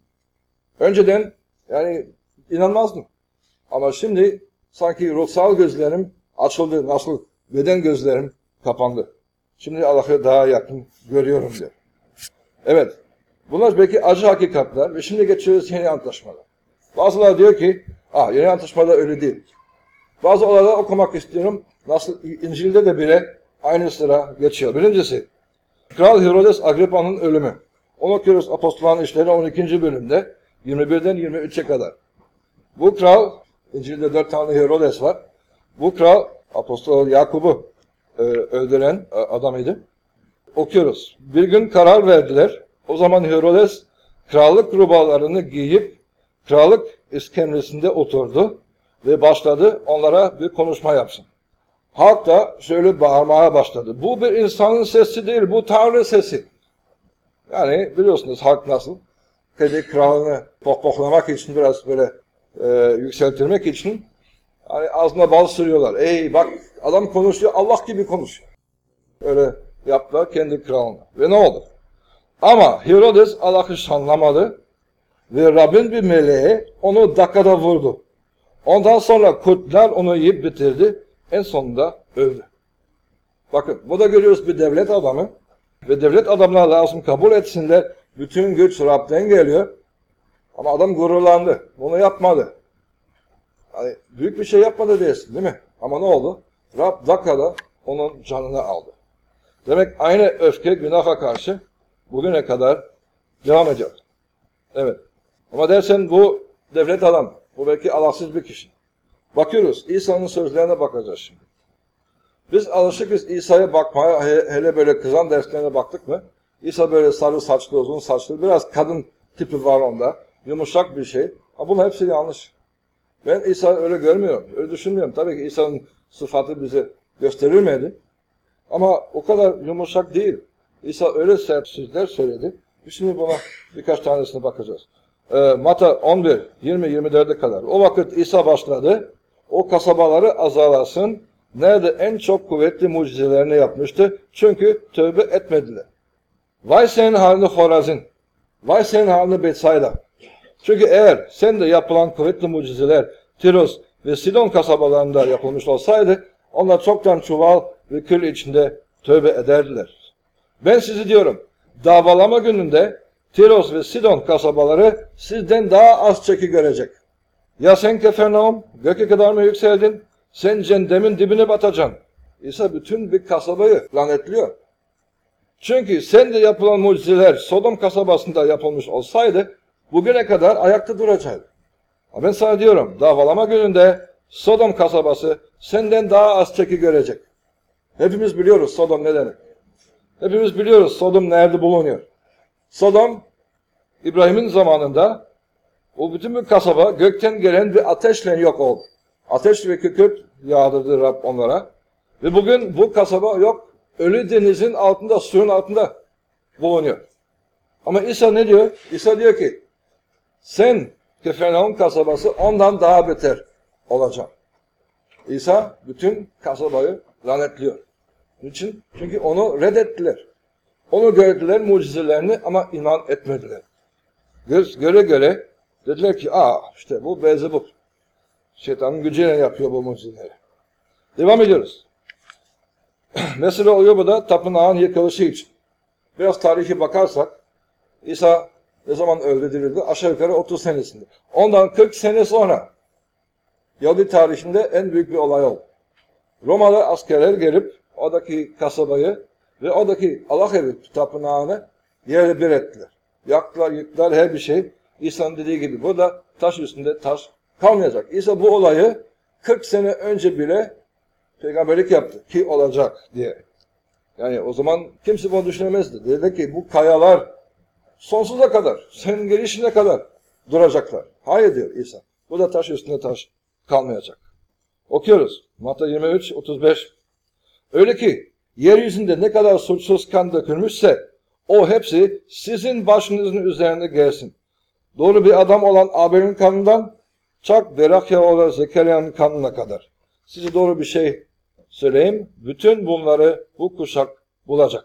Önceden yani inanmazdım. Ama şimdi sanki ruhsal gözlerim açıldı. Nasıl? Beden gözlerim kapandı. Şimdi Allah'ı daha yakın görüyorum diyor. Evet. Bunlar belki acı hakikatler ve şimdi geçiyoruz yeni antlaşmalar. Bazıları diyor ki, yeni antlaşmada öyle değil. Bazı olaylar okumak istiyorum. Nasıl İncil'de de bile aynı sıra geçiyor. Birincisi, Kral Herodes Agrippa'nın ölümü. Onu okuyoruz Apostolların İşleri 12. bölümde 21'den 23'e kadar. Bu kral, İncil'de 4 tane Herodes var. Bu kral Apostol Yakub'u öldüren adamıydı. Okuyoruz. Bir gün karar verdiler. O zaman Herodes krallık rubalarını giyip krallık iskemlesinde oturdu ve başladı onlara bir konuşma yapsın. Halk da şöyle bağırmaya başladı. Bu bir insanın sesi değil, bu Tanrı sesi. Yani biliyorsunuz halk nasıl? Kendi kralını pohpohlamak için biraz böyle yükseltirmek için hani ağzına bal sürüyorlar. Ey bak adam konuşuyor, Allah gibi konuşuyor. Öyle yaptılar kendi kralına. Ve ne oldu? Ama Herodes Allah'ı şanlamadı ve Rabbin bir meleği onu dakikada vurdu. Ondan sonra kurtlar onu yiyip bitirdi. En sonunda öldü. Bakın burada görüyoruz bir devlet adamı ve devlet adamlar lazım kabul etsinler. Bütün güç Rab'den geliyor. Ama adam gururlandı. Bunu yapmadı. Yani büyük bir şey yapmadı diyorsun değil mi? Ama ne oldu? Rab dakikada onun canını aldı. Demek aynı öfke günaha karşı bugüne kadar devam ediyor. Evet. Ama dersen bu devlet adam. Bu belki Allahsız bir kişi. Bakıyoruz. İsa'nın sözlerine bakacağız şimdi. Biz alışıkız İsa'ya bakmaya, hele böyle kızan derslerine baktık mı? İsa böyle sarı saçlı, uzun saçlı, biraz kadın tipi var onda. Yumuşak bir şey. Ama bunun hepsi yanlış. Ben İsa'yı öyle görmüyorum, öyle düşünmüyorum. Tabii ki İsa'nın sıfatı bize gösterilmedi. Ama o kadar yumuşak değil. İsa öyle sert sözler söyledi. Şimdi buna birkaç tanesine bakacağız. Matta 11, 20-24'e kadar. O vakit İsa başladı. O kasabaları azalasın. Nerede en çok kuvvetli mucizelerini yapmıştı. Çünkü tövbe etmediler. Vay senin haline Horazin. Vay senin haline Betsayda. Çünkü eğer sen de yapılan kuvvetli mucizeler Tiros ve Sidon kasabalarında yapılmış olsaydı onlar çoktan çuval ve kül içinde tövbe ederdiler. Ben sizi diyorum, davalama gününde Tiros ve Sidon kasabaları sizden daha az çeki görecek. Ya sen Kefernaum, göke kadar mı yükseldin? Sen cehennemin dibine batacaksın. İsa bütün bir kasabayı lanetliyor. Çünkü sen de yapılan mucizeler Sodom kasabasında yapılmış olsaydı bugüne kadar ayakta duracaktı. Ama ben sana diyorum, davalama gününde Sodom kasabası senden daha az çeki görecek. Hepimiz biliyoruz Sodom ne demek. Hepimiz biliyoruz Sodom nerede bulunuyor. Sodom, İbrahim'in zamanında o bütün bir kasaba gökten gelen bir ateşle yok oldu. Ateş ve kükürt yağdırdı Rab onlara. Ve bugün bu kasaba yok. Ölü denizin altında, suyun altında bulunuyor. Ama İsa ne diyor? İsa diyor ki, sen Kefernaum kasabası ondan daha beter olacaksın. İsa bütün kasabayı lanetliyor. Niçin? Çünkü onu reddettiler. Onu gördüler mucizelerini ama iman etmediler. Göre göre dediler ki, işte bu Beelzebub. Şeytanın gücüyle yapıyor bu mucizeleri. Devam ediyoruz. Mesela oluyor bu da tapınağın yıkılışı için. Biraz tarihi bakarsak, İsa ne zaman öldürüldü? Aşağı yukarı 30 senesinde. Ondan 40 sene sonra Yahudi tarihinde en büyük bir olay oldu. Romalı askerler gelip oradaki kasabayı ve oradaki Allah evi tapınağını yerle bir ettiler. Yaktılar, yıktılar her bir şey. İsa'nın dediği gibi burada taş üstünde taş kalmayacak. İsa bu olayı 40 sene önce bile peygamberlik yaptı ki olacak diye. Yani o zaman kimse bunu düşünemezdi. Dedi ki bu kayalar sonsuza kadar, senin gelişine kadar duracaklar. Hayır diyor İsa. Bu da taş üstünde taş kalmayacak. Okuyoruz. Matta 23, 35. Öyle ki yeryüzünde ne kadar suçsuz kan dökülmüşse o hepsi sizin başınızın üzerine gelsin. Doğru bir adam olan Abel'in kanından çak Berakya olan Zekeriya'nın kanına kadar. Size doğru bir şey söyleyeyim. Bütün bunları bu kuşak bulacak.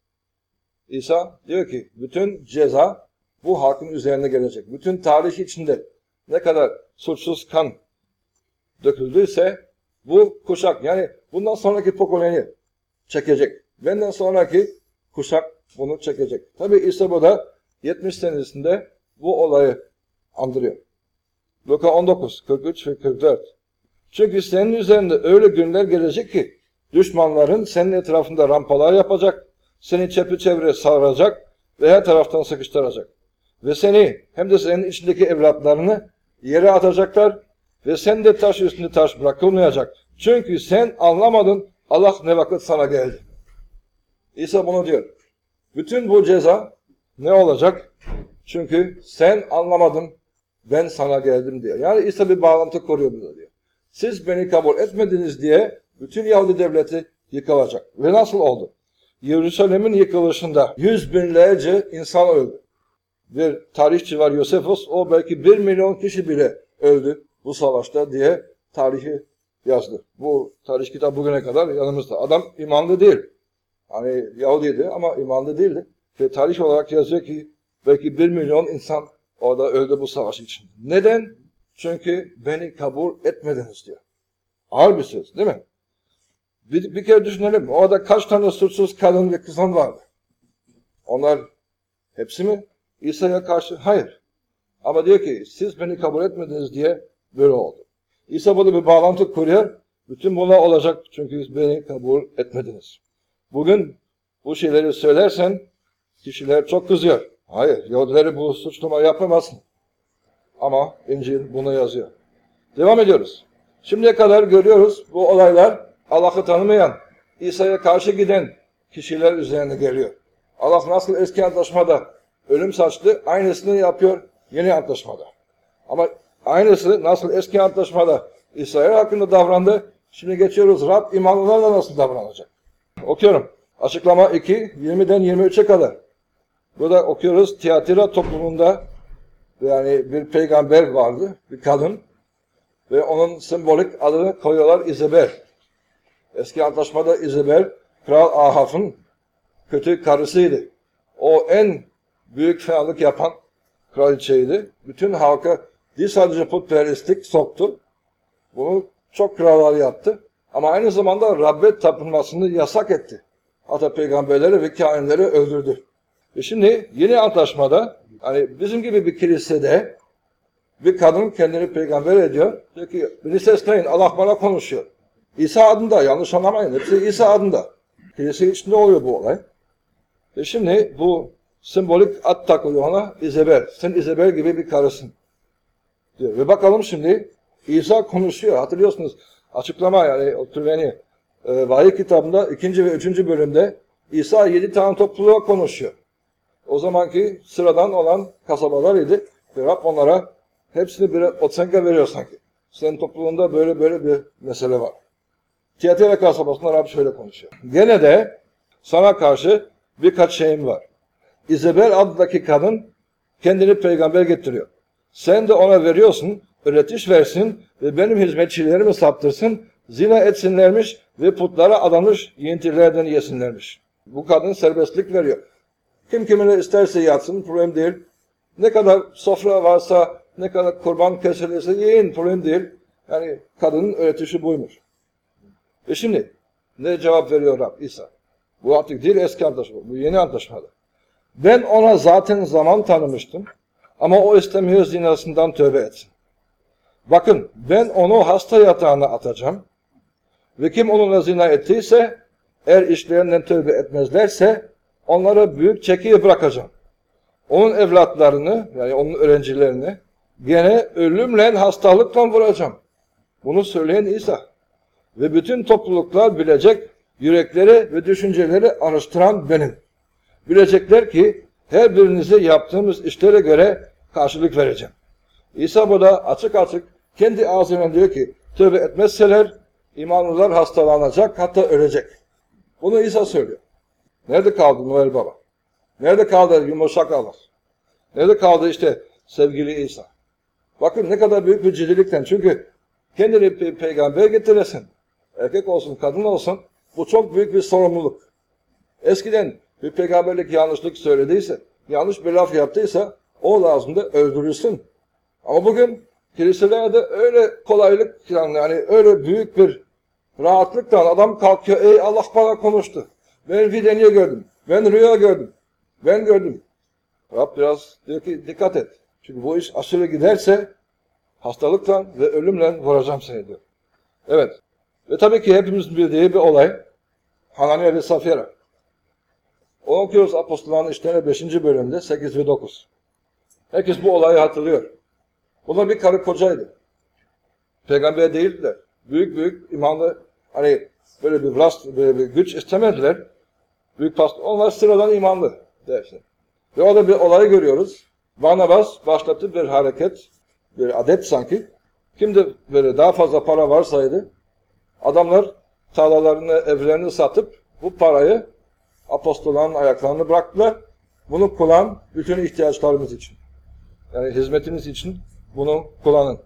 İsa diyor ki bütün ceza bu halkın üzerine gelecek. Bütün tarih içinde ne kadar suçsuz kan döküldüyse bu kuşak yani bundan sonraki pokoleni çekecek. Benden sonraki kuşak bunu çekecek. Tabi İsa bu da 70 senesinde bu olayı andırıyor. Luka 19, 43 ve 44. Çünkü senin üzerinde öyle günler gelecek ki düşmanların senin etrafında rampalar yapacak, seni çepeçevre saracak ve her taraftan sıkıştıracak. Ve seni hem de senin içindeki evlatlarını yere atacaklar ve sen de taş üstünde taş bırakılmayacak. Çünkü sen anlamadın Allah ne vakit sana geldi. İsa bunu diyor. Bütün bu ceza ne olacak? Çünkü sen anlamadın ben sana geldim diyor. Yani İsa bir bağlantı kuruyor burada diyor. Siz beni kabul etmediniz diye bütün Yahudi devleti yıkılacak. Ve nasıl oldu? Yeruşalim'in yıkılışında 100 binlerce insan öldü. Bir tarihçi var Yosefus, o belki 1 milyon kişi bile öldü bu savaşta diye tarihi yazdı. Bu tarih kitabı bugüne kadar yanımızda. Adam imanlı değil. Hani Yahudiydi ama imanlı değildi. Ve tarih olarak yazıyor ki belki 1 milyon insan orada öldü bu savaş için. Neden? Çünkü beni kabul etmediniz diyor. Ağır bir söz değil mi? Bir kere düşünelim. Orada kaç tane suçsuz kadın ve kızın vardı? Onlar hepsi mi İsa'ya karşı? Hayır. Ama diyor ki siz beni kabul etmediniz diye böyle oldu. İsa burada bir bağlantı kuruyor. Bütün bunlar olacak çünkü beni kabul etmediniz. Bugün bu şeyleri söylersen kişiler çok kızıyor. Hayır, Yahudileri bu suçlama yapamazsın. Ama İncil bunu yazıyor. Devam ediyoruz. Şimdiye kadar görüyoruz bu olaylar Allah'ı tanımayan, İsa'ya karşı giden kişiler üzerine geliyor. Allah nasıl eski antlaşmada ölüm saçtı, aynısını yapıyor yeni antlaşmada. Ama aynısı nasıl eski antlaşmada İsa'ya hakkında davrandı, şimdi geçiyoruz Rab imanlılarla nasıl davranacak? Okuyorum. Açıklama 2, 20'den 23'e kadar. Burada okuyoruz Tiyatira toplumunda yani bir peygamber vardı, bir kadın ve onun sembolik adını koyuyorlar İzabel. Eski antlaşmada İzabel, Kral Ahab'ın kötü karısıydı. O en büyük fenalık yapan kraliçeydi. Bütün halka değil sadece putperestlik soktu. Bunu çok krallar yaptı. Ama aynı zamanda Rabbe tapınmasını yasak etti. Hatta peygamberleri ve kâhinleri öldürdü. Ve şimdi yeni antlaşmada hani bizim gibi bir kilisede bir kadın kendini peygamber ediyor. Diyor ki beni sesleyin Allah bana konuşuyor. İsa adında yanlış anlamayın. Hepsi İsa adında. Kilise içinde oluyor bu olay. Ve şimdi bu sembolik ad takılıyor ona İzabel. Sen İzabel gibi bir karısın diyor. Ve bakalım şimdi İsa konuşuyor. Hatırlıyorsunuz açıklama yani o Truveni vahiy kitabında 2. ve 3. bölümde İsa 7 tane topluluğa konuşuyor. O zamanki sıradan olan kasabalar idi. Ve Rab onlara hepsini bir otsenka veriyor sanki. Senin topluluğunda böyle bir mesele var. Tiyatira kasabasında Rab şöyle konuşuyor. Gene de sana karşı birkaç şeyim var. İzabel adındaki kadın kendini peygamber getiriyor. Sen de ona veriyorsun, öğretiş versin ve benim hizmetçilerimi saptırsın, zina etsinlermiş ve putlara adanmış yiyintilerden yesinlermiş. Bu kadın serbestlik veriyor. Kim kiminle isterse yatsın, problem değil. Ne kadar sofra varsa, ne kadar kurban kesilirse yiyin, problem değil. Yani kadının öğretişi buymuş. Ve şimdi ne cevap veriyor Rab İsa? Bu artık değil eski antlaşma, bu yeni antlaşmada. Ben ona zaten zaman tanımıştım ama o istemiyor zinasından tövbe etsin. Bakın ben onu hasta yatağına atacağım ve kim onunla zina ettiyse eğer işlerinden tövbe etmezlerse onlara büyük çekiyi bırakacağım. Onun evlatlarını yani onun öğrencilerini gene ölümle hastalıkla vuracağım. Bunu söyleyen İsa. Ve bütün topluluklar bilecek, yürekleri ve düşünceleri araştıran benim. Bilecekler ki her birinize yaptığımız işlere göre karşılık vereceğim. İsa burada açık açık kendi ağzından diyor ki tövbe etmezseler imanlılar hastalanacak hatta ölecek. Bunu İsa söylüyor. Nerede kaldı Noel Baba? Nerede kaldı yumuşak Allah? Nerede kaldı işte sevgili İsa? Bakın ne kadar büyük bir ciddilikten. Çünkü kendini peygamber getiresin. Erkek olsun, kadın olsun. Bu çok büyük bir sorumluluk. Eskiden bir peygamberlik yanlışlık söylediyse, yanlış bir laf yaptıysa o lazım da öldürülsün. Ama bugün kiliselerde öyle kolaylık yani öyle büyük bir rahatlıkla adam kalkıyor. Ey Allah bana konuştu. Ben videniye gördüm. Ben rüya gördüm. Ben gördüm. Rab biraz diyor ki dikkat et. Çünkü bu iş aşırı giderse hastalıkla ve ölümle vuracağım seni diyor. Evet. Ve tabii ki hepimizin bildiği bir olay. Hananiya ve Safira. Onu okuyoruz Apostolların İşleri 5. bölümde 8 ve 9. Herkes bu olayı hatırlıyor. Bunlar bir karı kocaydı. Peygamber değildiler. Büyük imanlı hani böyle bir güç istemediler. Büyük pastör. Onlar sıradan imanlı dersin. Ve orada bir olayı görüyoruz. Barnabas başlattı bir hareket, bir adet sanki. Kimde böyle daha fazla para varsaydı, adamlar tarlalarını, evlerini satıp bu parayı apostolların ayaklarını bıraktılar. Bunu kullan bütün ihtiyaçlarımız için. Yani hizmetiniz için bunu kullanın.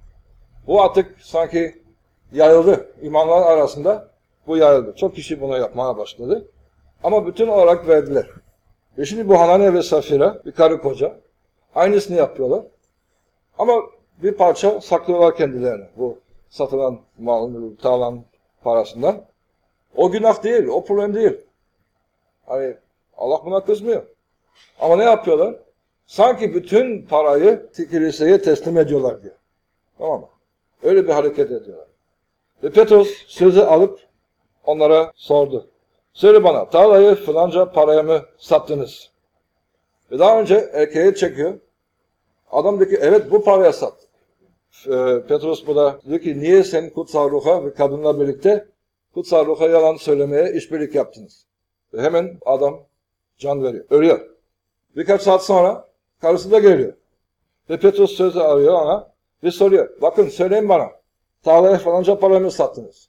Bu artık sanki yayıldı. İmanlar arasında bu yayıldı. Çok kişi bunu yapmaya başladı. Ama bütün olarak verdiler. Ve şimdi bu Hananiya ve Safira bir karı koca. Aynısını yapıyorlar. Ama bir parça saklıyorlar kendilerine. Bu satılan malın, tarlanın parasından. O günah değil, o problem değil. Hani Allah buna kızmıyor. Ama ne yapıyorlar? Sanki bütün parayı kiliseye teslim ediyorlar diyor. Tamam mı? Öyle bir hareket ediyorlar. Ve Petrus sözü alıp onlara sordu. Söyle bana, tarlayı falanca paraya mı sattınız? Ve daha önce erkeği çekiyor. Adam diyor ki evet bu paraya sattı. Petrus burada diyor ki niye sen kutsal ruha ve kadınla birlikte kutsal ruha yalan söylemeye işbirlik yaptınız? Ve hemen adam can veriyor, ölüyor. Birkaç saat sonra karısı da geliyor. Ve Petrus sözü arıyor ona ve soruyor. Bakın söyleyin bana, tarlaya falanca paraya mı sattınız?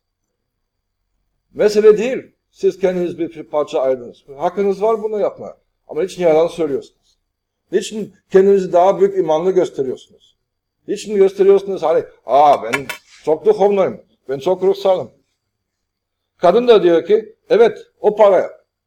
Mesele değil, siz kendiniz bir parça ayırdınız. Hakkınız var bunu yapmaya. Ama niçin yalan söylüyorsunuz? Niçin kendinizi daha büyük imanlı gösteriyorsunuz? Niçin gösteriyorsunuz hani, ben çok duhovnuyum, ben çok ruhsalım. Kadın da diyor ki, evet o paraya.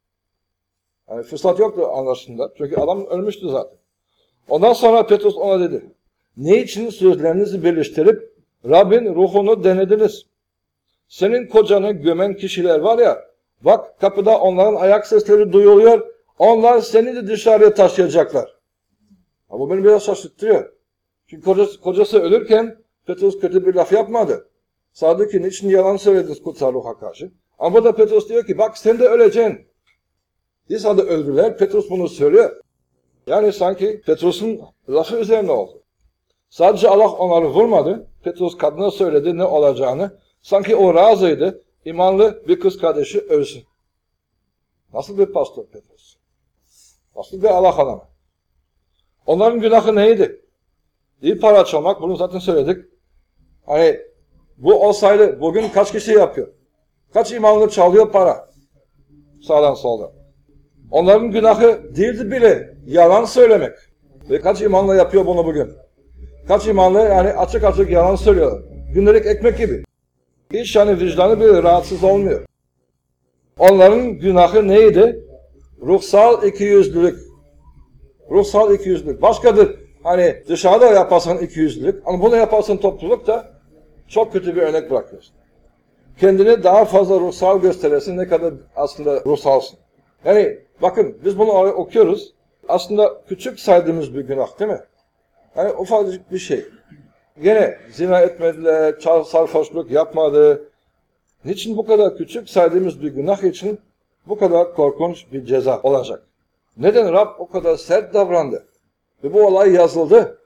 Yani fırsat yoktu anlaşında. Çünkü adam ölmüştü zaten. Ondan sonra Petrus ona dedi. Ne için sözlerinizi birleştirip Rabbin ruhunu denediniz? Senin kocanı gömen kişiler var ya, bak kapıda onların ayak sesleri duyuluyor. Onlar seni de dışarıya taşıyacaklar. Bu beni biraz şaşırtıyor. Çünkü kocası ölürken Petrus kötü bir laf yapmadı. Sadece niçin yalan söylediniz kutsal ruha karşı? Ama burada Petrus diyor ki bak sen de öleceksin. İsa da öldüler. Petrus bunu söylüyor. Yani sanki Petrus'un lafı üzerine oldu. Sadece Allah onları vurmadı. Petrus kadına söyledi ne olacağını. Sanki o razıydı. İmanlı bir kız kardeşi ölsün. Nasıl bir pastör Petrus? Nasıl bir Allah adamı? Onların günahı neydi? İyi para çalmak, bunu zaten söyledik. Hani bu olsaydı bugün kaç kişi yapıyor? Kaç imanlı çalıyor para? Sağdan soldan. Onların günahı değildi bile yalan söylemek. Ve kaç imanlı yapıyor bunu bugün? Kaç imanlı yani açık açık yalan söylüyor. Gündelik ekmek gibi. Hiç yani vicdanı bile rahatsız olmuyor. Onların günahı neydi? Ruhsal ikiyüzlülük. Ruhsal ikiyüzlülük. Başkadır. Hani dışarıda yaparsan ikiyüzlülük ama bunu yaparsan toplulukta çok kötü bir örnek bırakıyorsun. Kendini daha fazla ruhsal gösterirsin ne kadar aslında ruhsalsın. Yani bakın biz bunu okuyoruz. Aslında küçük saydığımız bir günah değil mi? Yani ufacık bir şey. Gene zina etmediler, sarhoşluk yapmadı. Niçin bu kadar küçük saydığımız bir günah için bu kadar korkunç bir ceza olacak? Neden Rab o kadar sert davrandı? Ve bu olay yazıldı.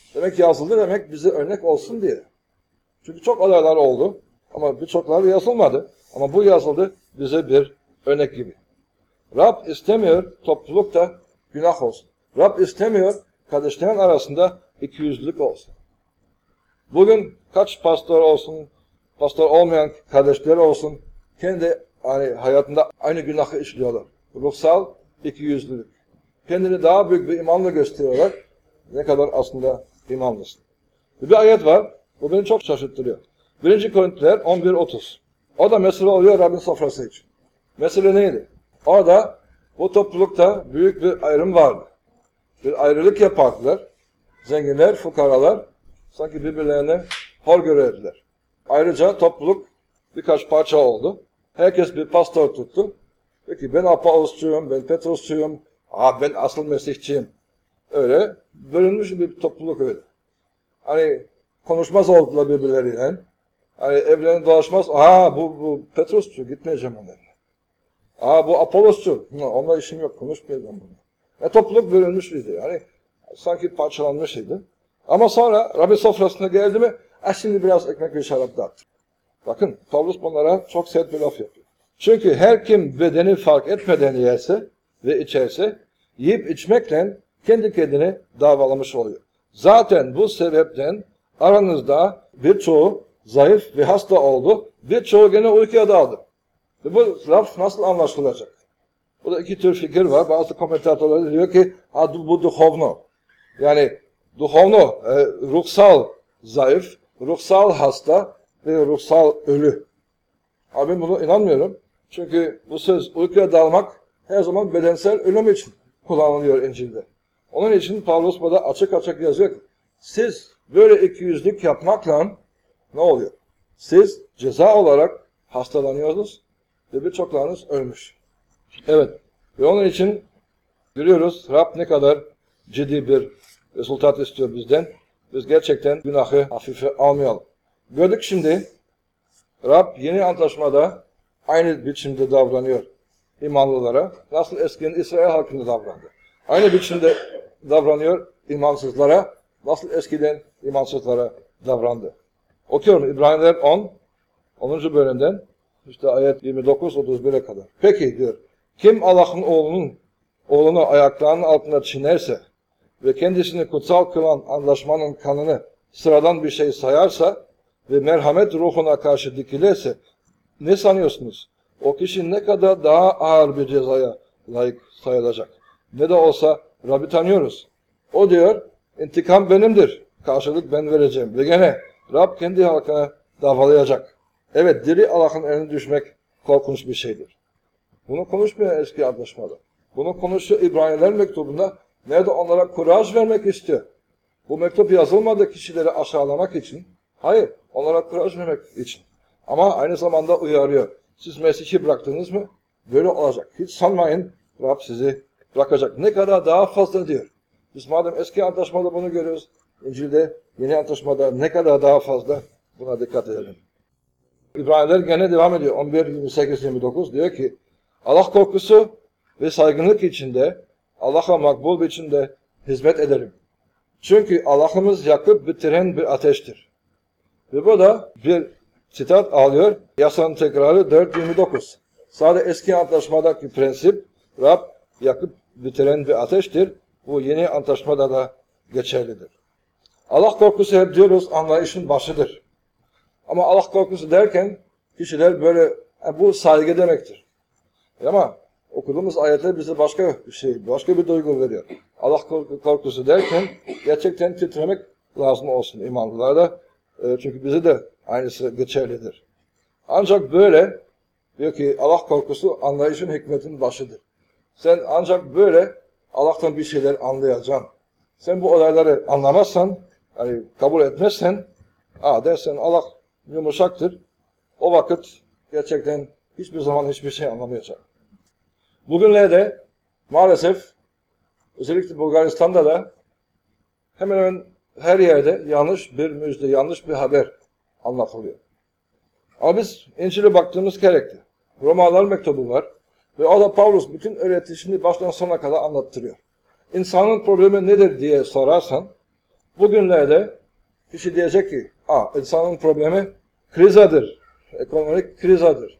Demek bize örnek olsun diye. Çünkü çok olaylar oldu ama birçokları yazılmadı. Ama bu yazıldı bize bir örnek gibi. Rab istemiyor toplulukta günah olsun. Rab istemiyor kardeşlerin arasında ikiyüzlülük olsun. Bugün kaç pastör olsun, pastör olmayan kardeşleri olsun, kendi hayatında aynı günahı işliyorlar. Ruhsal ikiyüzlülük. Kendini daha büyük bir imanla gösteriyorlar. Ne kadar aslında imanlısın. Bir ayet var, bu beni çok şaşırtıyor. 1. Korintiler 11:30. O da mesele oluyor Rabbin sofrası için. Mesele neydi? Orada bu toplulukta büyük bir ayrım vardı. Bir ayrılık yapardılar. Zenginler, fukaralar sanki birbirlerine hor görerdiler. Ayrıca topluluk birkaç parça oldu. Herkes bir pastör tuttu. Peki ben Apolosçuyum, ben Petrusçuyum, ben asıl Mesihçiyim. Öyle bölünmüş bir topluluk öyle. Hani konuşmaz oldular birbirleriyle. Hani evlerine dolaşmaz. Bu Petrusçu, gitmeyeceğim onlarla. Bu Apolosçu, onunla işim yok, konuşmayacağım bunu. Topluluk bölünmüştü. Yani sanki parçalanmıştı. Ama sonra Rabbi sofrasına geldi mi, şimdi biraz ekmek ve şarap dağıttı. Bakın, Paulus bunlara çok sert bir laf yapıyor. Çünkü her kim bedeni fark etmeden yerse ve içerse, yiyip içmekle kendi kendine davalamış oluyor. Zaten bu sebepten aranızda birçoğu zayıf ve hasta oldu, birçoğu gene uykuya daldı. Ve bu laf nasıl anlaşılacak? Burada iki tür fikir var. Bazı komentatörler diyor ki, bu duhovno. Yani duhovno, ruhsal zayıf, ruhsal hasta ve ruhsal ölü. Ben buna inanmıyorum. Çünkü bu söz uykuya dalmak her zaman bedensel ölüm için kullanılıyor İncil'de. Onun için Paulus burada açık açık yazıyor ki, siz böyle ikiyüzlük yapmakla ne oluyor? Siz ceza olarak hastalanıyorsunuz ve birçoklarınız ölmüş. Evet, ve onun için görüyoruz Rab ne kadar ciddi bir resultat istiyor bizden. Biz gerçekten günahı hafife almayalım. Gördük şimdi, Rab yeni antlaşmada aynı biçimde davranıyor imanlılara. Nasıl eskiden İsrail halkında davrandı. Aynı biçimde davranıyor imansızlara. Nasıl eskiden imansızlara davrandı. Okuyorum İbraniler 10. bölümden işte ayet 29-31'e kadar. Peki diyor, kim Allah'ın oğlunu ayaklarının altında çiğnerse ve kendisini kutsal kılan anlaşmanın kanını sıradan bir şey sayarsa ve merhamet ruhuna karşı dikilirse ne sanıyorsunuz? O kişi ne kadar daha ağır bir cezaya layık sayılacak. Ne de olsa Rabbi tanıyoruz. O diyor, intikam benimdir. Karşılık ben vereceğim. Ve gene Rab kendi halkına davalayacak. Evet, diri Allah'ın eline düşmek korkunç bir şeydir. Bunu konuşmuyor eski antlaşmada. Bunu konuşuyor İbraniler mektubunda. Nerede onlara kuraj vermek istiyor. Bu mektup yazılmadı kişileri aşağılamak için. Hayır, onlara kuraj vermek için. Ama aynı zamanda uyarıyor. Siz Mesih'i bıraktınız mı? Böyle olacak. Hiç sanmayın Rab sizi bırakacak. Ne kadar daha fazla diyor. Biz madem eski antlaşmada bunu görüyoruz, İncil'de, yeni antlaşmada ne kadar daha fazla buna dikkat edelim. İbraniler gene devam ediyor. 11, 28, 29 diyor ki Allah korkusu ve saygınlık içinde Allah'a makbul biçimde hizmet ederim. Çünkü Allah'ımız yakıp bitiren bir ateştir. Ve bu da bir sitat alıyor. Yasanın tekrarı 4.29. Sadece eski antlaşmadaki prensip Rab yakıp bitiren bir ateştir. Bu yeni antlaşmada da geçerlidir. Allah korkusu hep diyoruz anlayışın başıdır. Ama Allah korkusu derken kişiler böyle bu saygı demektir. Ama okuduğumuz ayetler bize başka bir şey, başka bir duygu veriyor. Allah korkusu derken gerçekten titremek lazım olsun imanlılarda. Çünkü bize de aynısı geçerlidir. Ancak böyle diyor ki Allah korkusu anlayışın hikmetin başıdır. Sen ancak böyle Allah'tan bir şeyler anlayacaksın. Sen bu olayları anlamazsan, yani kabul etmezsen, dersen Allah yumuşaktır. O vakit gerçekten hiçbir zaman hiçbir şey anlamayacak. Bugünlerde maalesef özellikle Bulgaristan'da da hemen hemen her yerde yanlış bir müjde, yanlış bir haber anlatılıyor. Ama biz İncil'e baktığımız gerekti. Romalılar mektubu var ve orada Pavlus bütün öğretisini baştan sona kadar anlattırıyor. İnsanın problemi nedir diye sorarsan bugünlerde kişi diyecek ki insanın problemi krizadır, ekonomik krizadır.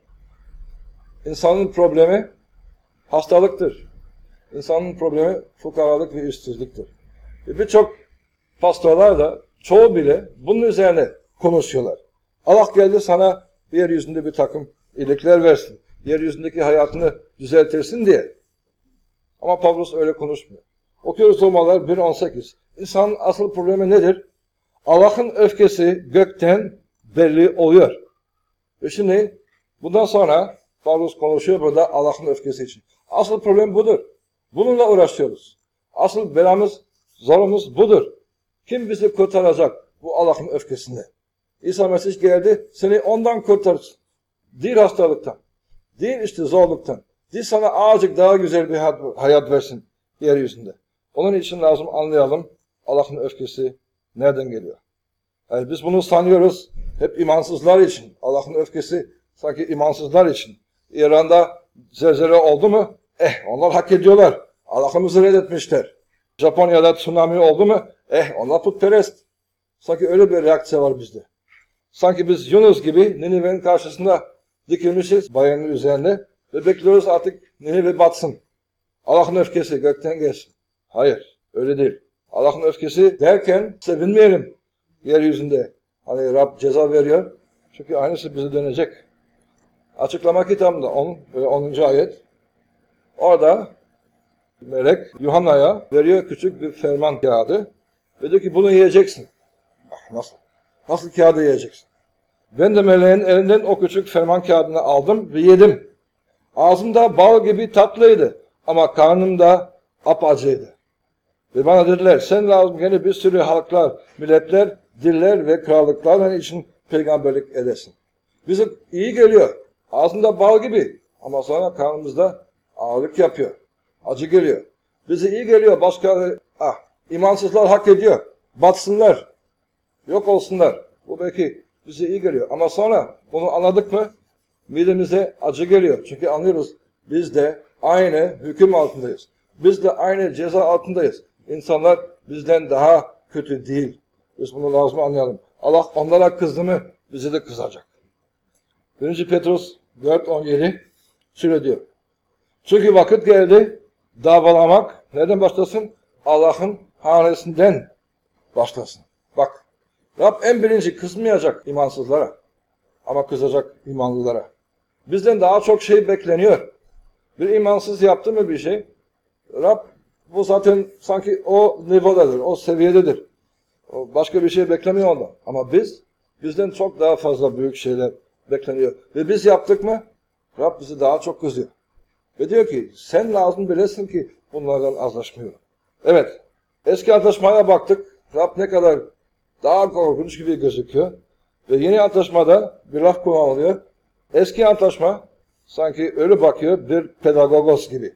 İnsanın problemi hastalıktır. İnsanın problemi fukaralık ve işsizliktir. Birçok pastorlar da çoğu bile bunun üzerine konuşuyorlar. Allah geldi sana yeryüzünde bir takım iyilikler versin. Yeryüzündeki hayatını düzeltirsin diye. Ama Pavlus öyle konuşmuyor. Okuyoruz Romalılar 1.18. İnsanın asıl problemi nedir? Allah'ın öfkesi gökten belli oluyor. Ve şimdi bundan sonra Pavlus konuşuyor burada Allah'ın öfkesi için. Asıl problem budur. Bununla uğraşıyoruz. Asıl belamız, zorumuz budur. Kim bizi kurtaracak bu Allah'ın öfkesinde? İsa Mesih geldi, seni ondan kurtarsın. Değil hastalıktan, değil işte zorluktan, değil sana azıcık daha güzel bir hayat versin yeryüzünde. Onun için lazım anlayalım Allah'ın öfkesi nereden geliyor. Yani biz bunu sanıyoruz hep imansızlar için. Allah'ın öfkesi sanki imansızlar için. İran'da zelzele oldu mu? Onlar hak ediyorlar. Allah'ımızı reddetmişler. Japonya'da tsunami oldu mu? Onlar putperest. Sanki öyle bir reaksiyon var bizde. Sanki biz Yunus gibi Ninive'nin karşısında dikilmişiz bayanın üzerine ve bekliyoruz artık Ninive batsın. Allah'ın öfkesi gökten gelsin. Hayır, öyle değil. Allah'ın öfkesi derken sevinmeyelim yeryüzünde. Hani Rab ceza veriyor. Çünkü aynısı bize dönecek. Açıklama kitabında 10. ayet. Orada melek Yuhanna'ya veriyor küçük bir ferman kağıdı. Ve diyor ki bunu yiyeceksin. Nasıl? Nasıl kağıdı yiyeceksin? Ben de meleğin elinden o küçük ferman kağıdını aldım ve yedim. Ağzımda bal gibi tatlıydı ama karnımda apacıydı. Ve bana dediler sen lazım gene bir sürü halklar, milletler, diller ve krallıklar için peygamberlik edesin. Bize iyi geliyor. Ağzında bal gibi Ama sonra karnımızda ağırlık yapıyor. Acı geliyor. Bize iyi geliyor. Başka imansızlar hak ediyor. Batsınlar. Yok olsunlar. Bu belki bize iyi geliyor. Ama sonra bunu anladık mı midemize acı geliyor. Çünkü anlıyoruz biz de aynı hüküm altındayız. Biz de aynı ceza altındayız. İnsanlar bizden daha kötü değil. Biz bunu lazım anlayalım. Allah onlara kızdı mı bize de kızacak. 1. Petrus 4:17 şöyle diyor. Çünkü vakit geldi davalamak nereden başlasın? Allah'ın hanesinden başlasın. Bak, Rab en birinci kızmayacak imansızlara ama kızacak imanlılara. Bizden daha çok şey bekleniyor. Bir imansız yaptı mı bir şey, Rab bu zaten sanki o nivodadır, o seviyededir. O başka bir şey beklemiyor ondan. Ama bizden çok daha fazla büyük şeyler bekleniyor. Ve biz yaptık mı, Rab bizi daha çok kızıyor. Ve diyor ki, sen lazım bilesin ki bunlardan azlaşmıyor. Evet, eski antlaşmaya baktık. Rab ne kadar daha korkunç gibi gözüküyor. Ve yeni antlaşmada bir laf kullanılıyor. Eski antlaşma sanki öyle bakıyor bir pedagogos gibi.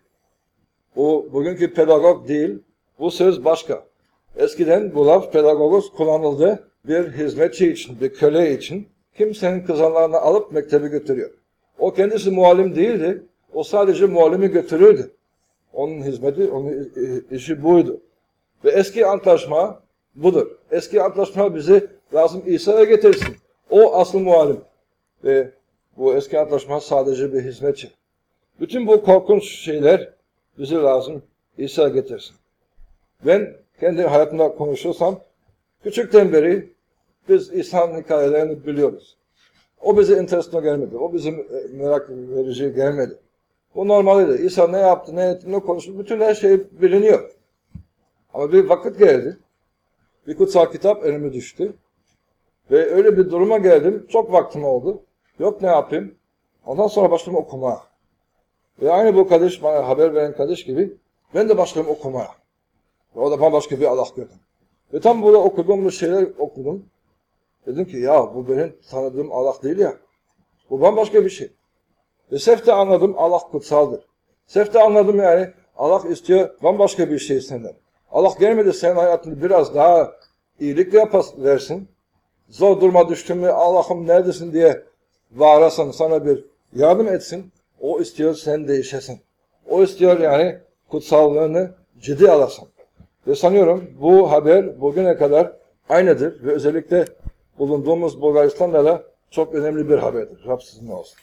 Bu bugünkü pedagog değil, bu söz başka. Eskiden bu laf pedagogos kullanıldı bir hizmetçi için, bir köle için. Kimsenin kızanlarını alıp mektebe götürüyor. O kendisi muallim değildi, o sadece muallimi götürürdü. Onun hizmeti, onun işi buydu. Ve eski antlaşma budur. Eski antlaşma bizi lazım İsa'ya getirsin. O asıl muallim. Ve bu eski antlaşma sadece bir hizmetçi. Bütün bu korkunç şeyler bizi lazım İsa'ya getirsin. Ben kendi hayatımda konuşursam, küçükten beri biz İsa'nın hikayelerini biliyoruz. O bize enteresan gelmedi. O bize merak verici gelmedi. Bu normaliydi. İsa ne yaptı, ne etti, ne konuştu, bütün her şey biliniyor. Ama bir vakit geldi. Bir kutsal kitap elime düştü. Ve öyle bir duruma geldim. Çok vaktim oldu. Yok ne yapayım? Ondan sonra başladım okumaya. Ve aynı bu kardeş, bana haber veren kardeş gibi ben de başladım okumaya. Ve orada bambaşka bir Allah gördüm. Ve tam burada okuduğum bu şeyler okudum. Dedim ki ya bu benim tanıdığım Allah değil ya. Bu bambaşka bir şey. Ve sefte anladım Allah kutsaldır. Sefte anladım yani Allah istiyor bambaşka bir şey senden. Allah gelmedi senin hayatını biraz daha iyilikle versin. Zor duruma düştün mü Allah'ım neredesin diye bağırasın, sana bir yardım etsin. O istiyor sen değişesin. O istiyor yani kutsallığını ciddi alasın. Ve sanıyorum bu haber bugüne kadar aynıdır ve özellikle bulunduğumuz Bulgaristan'da da çok önemli bir haberdir. Rab sizinle olsun.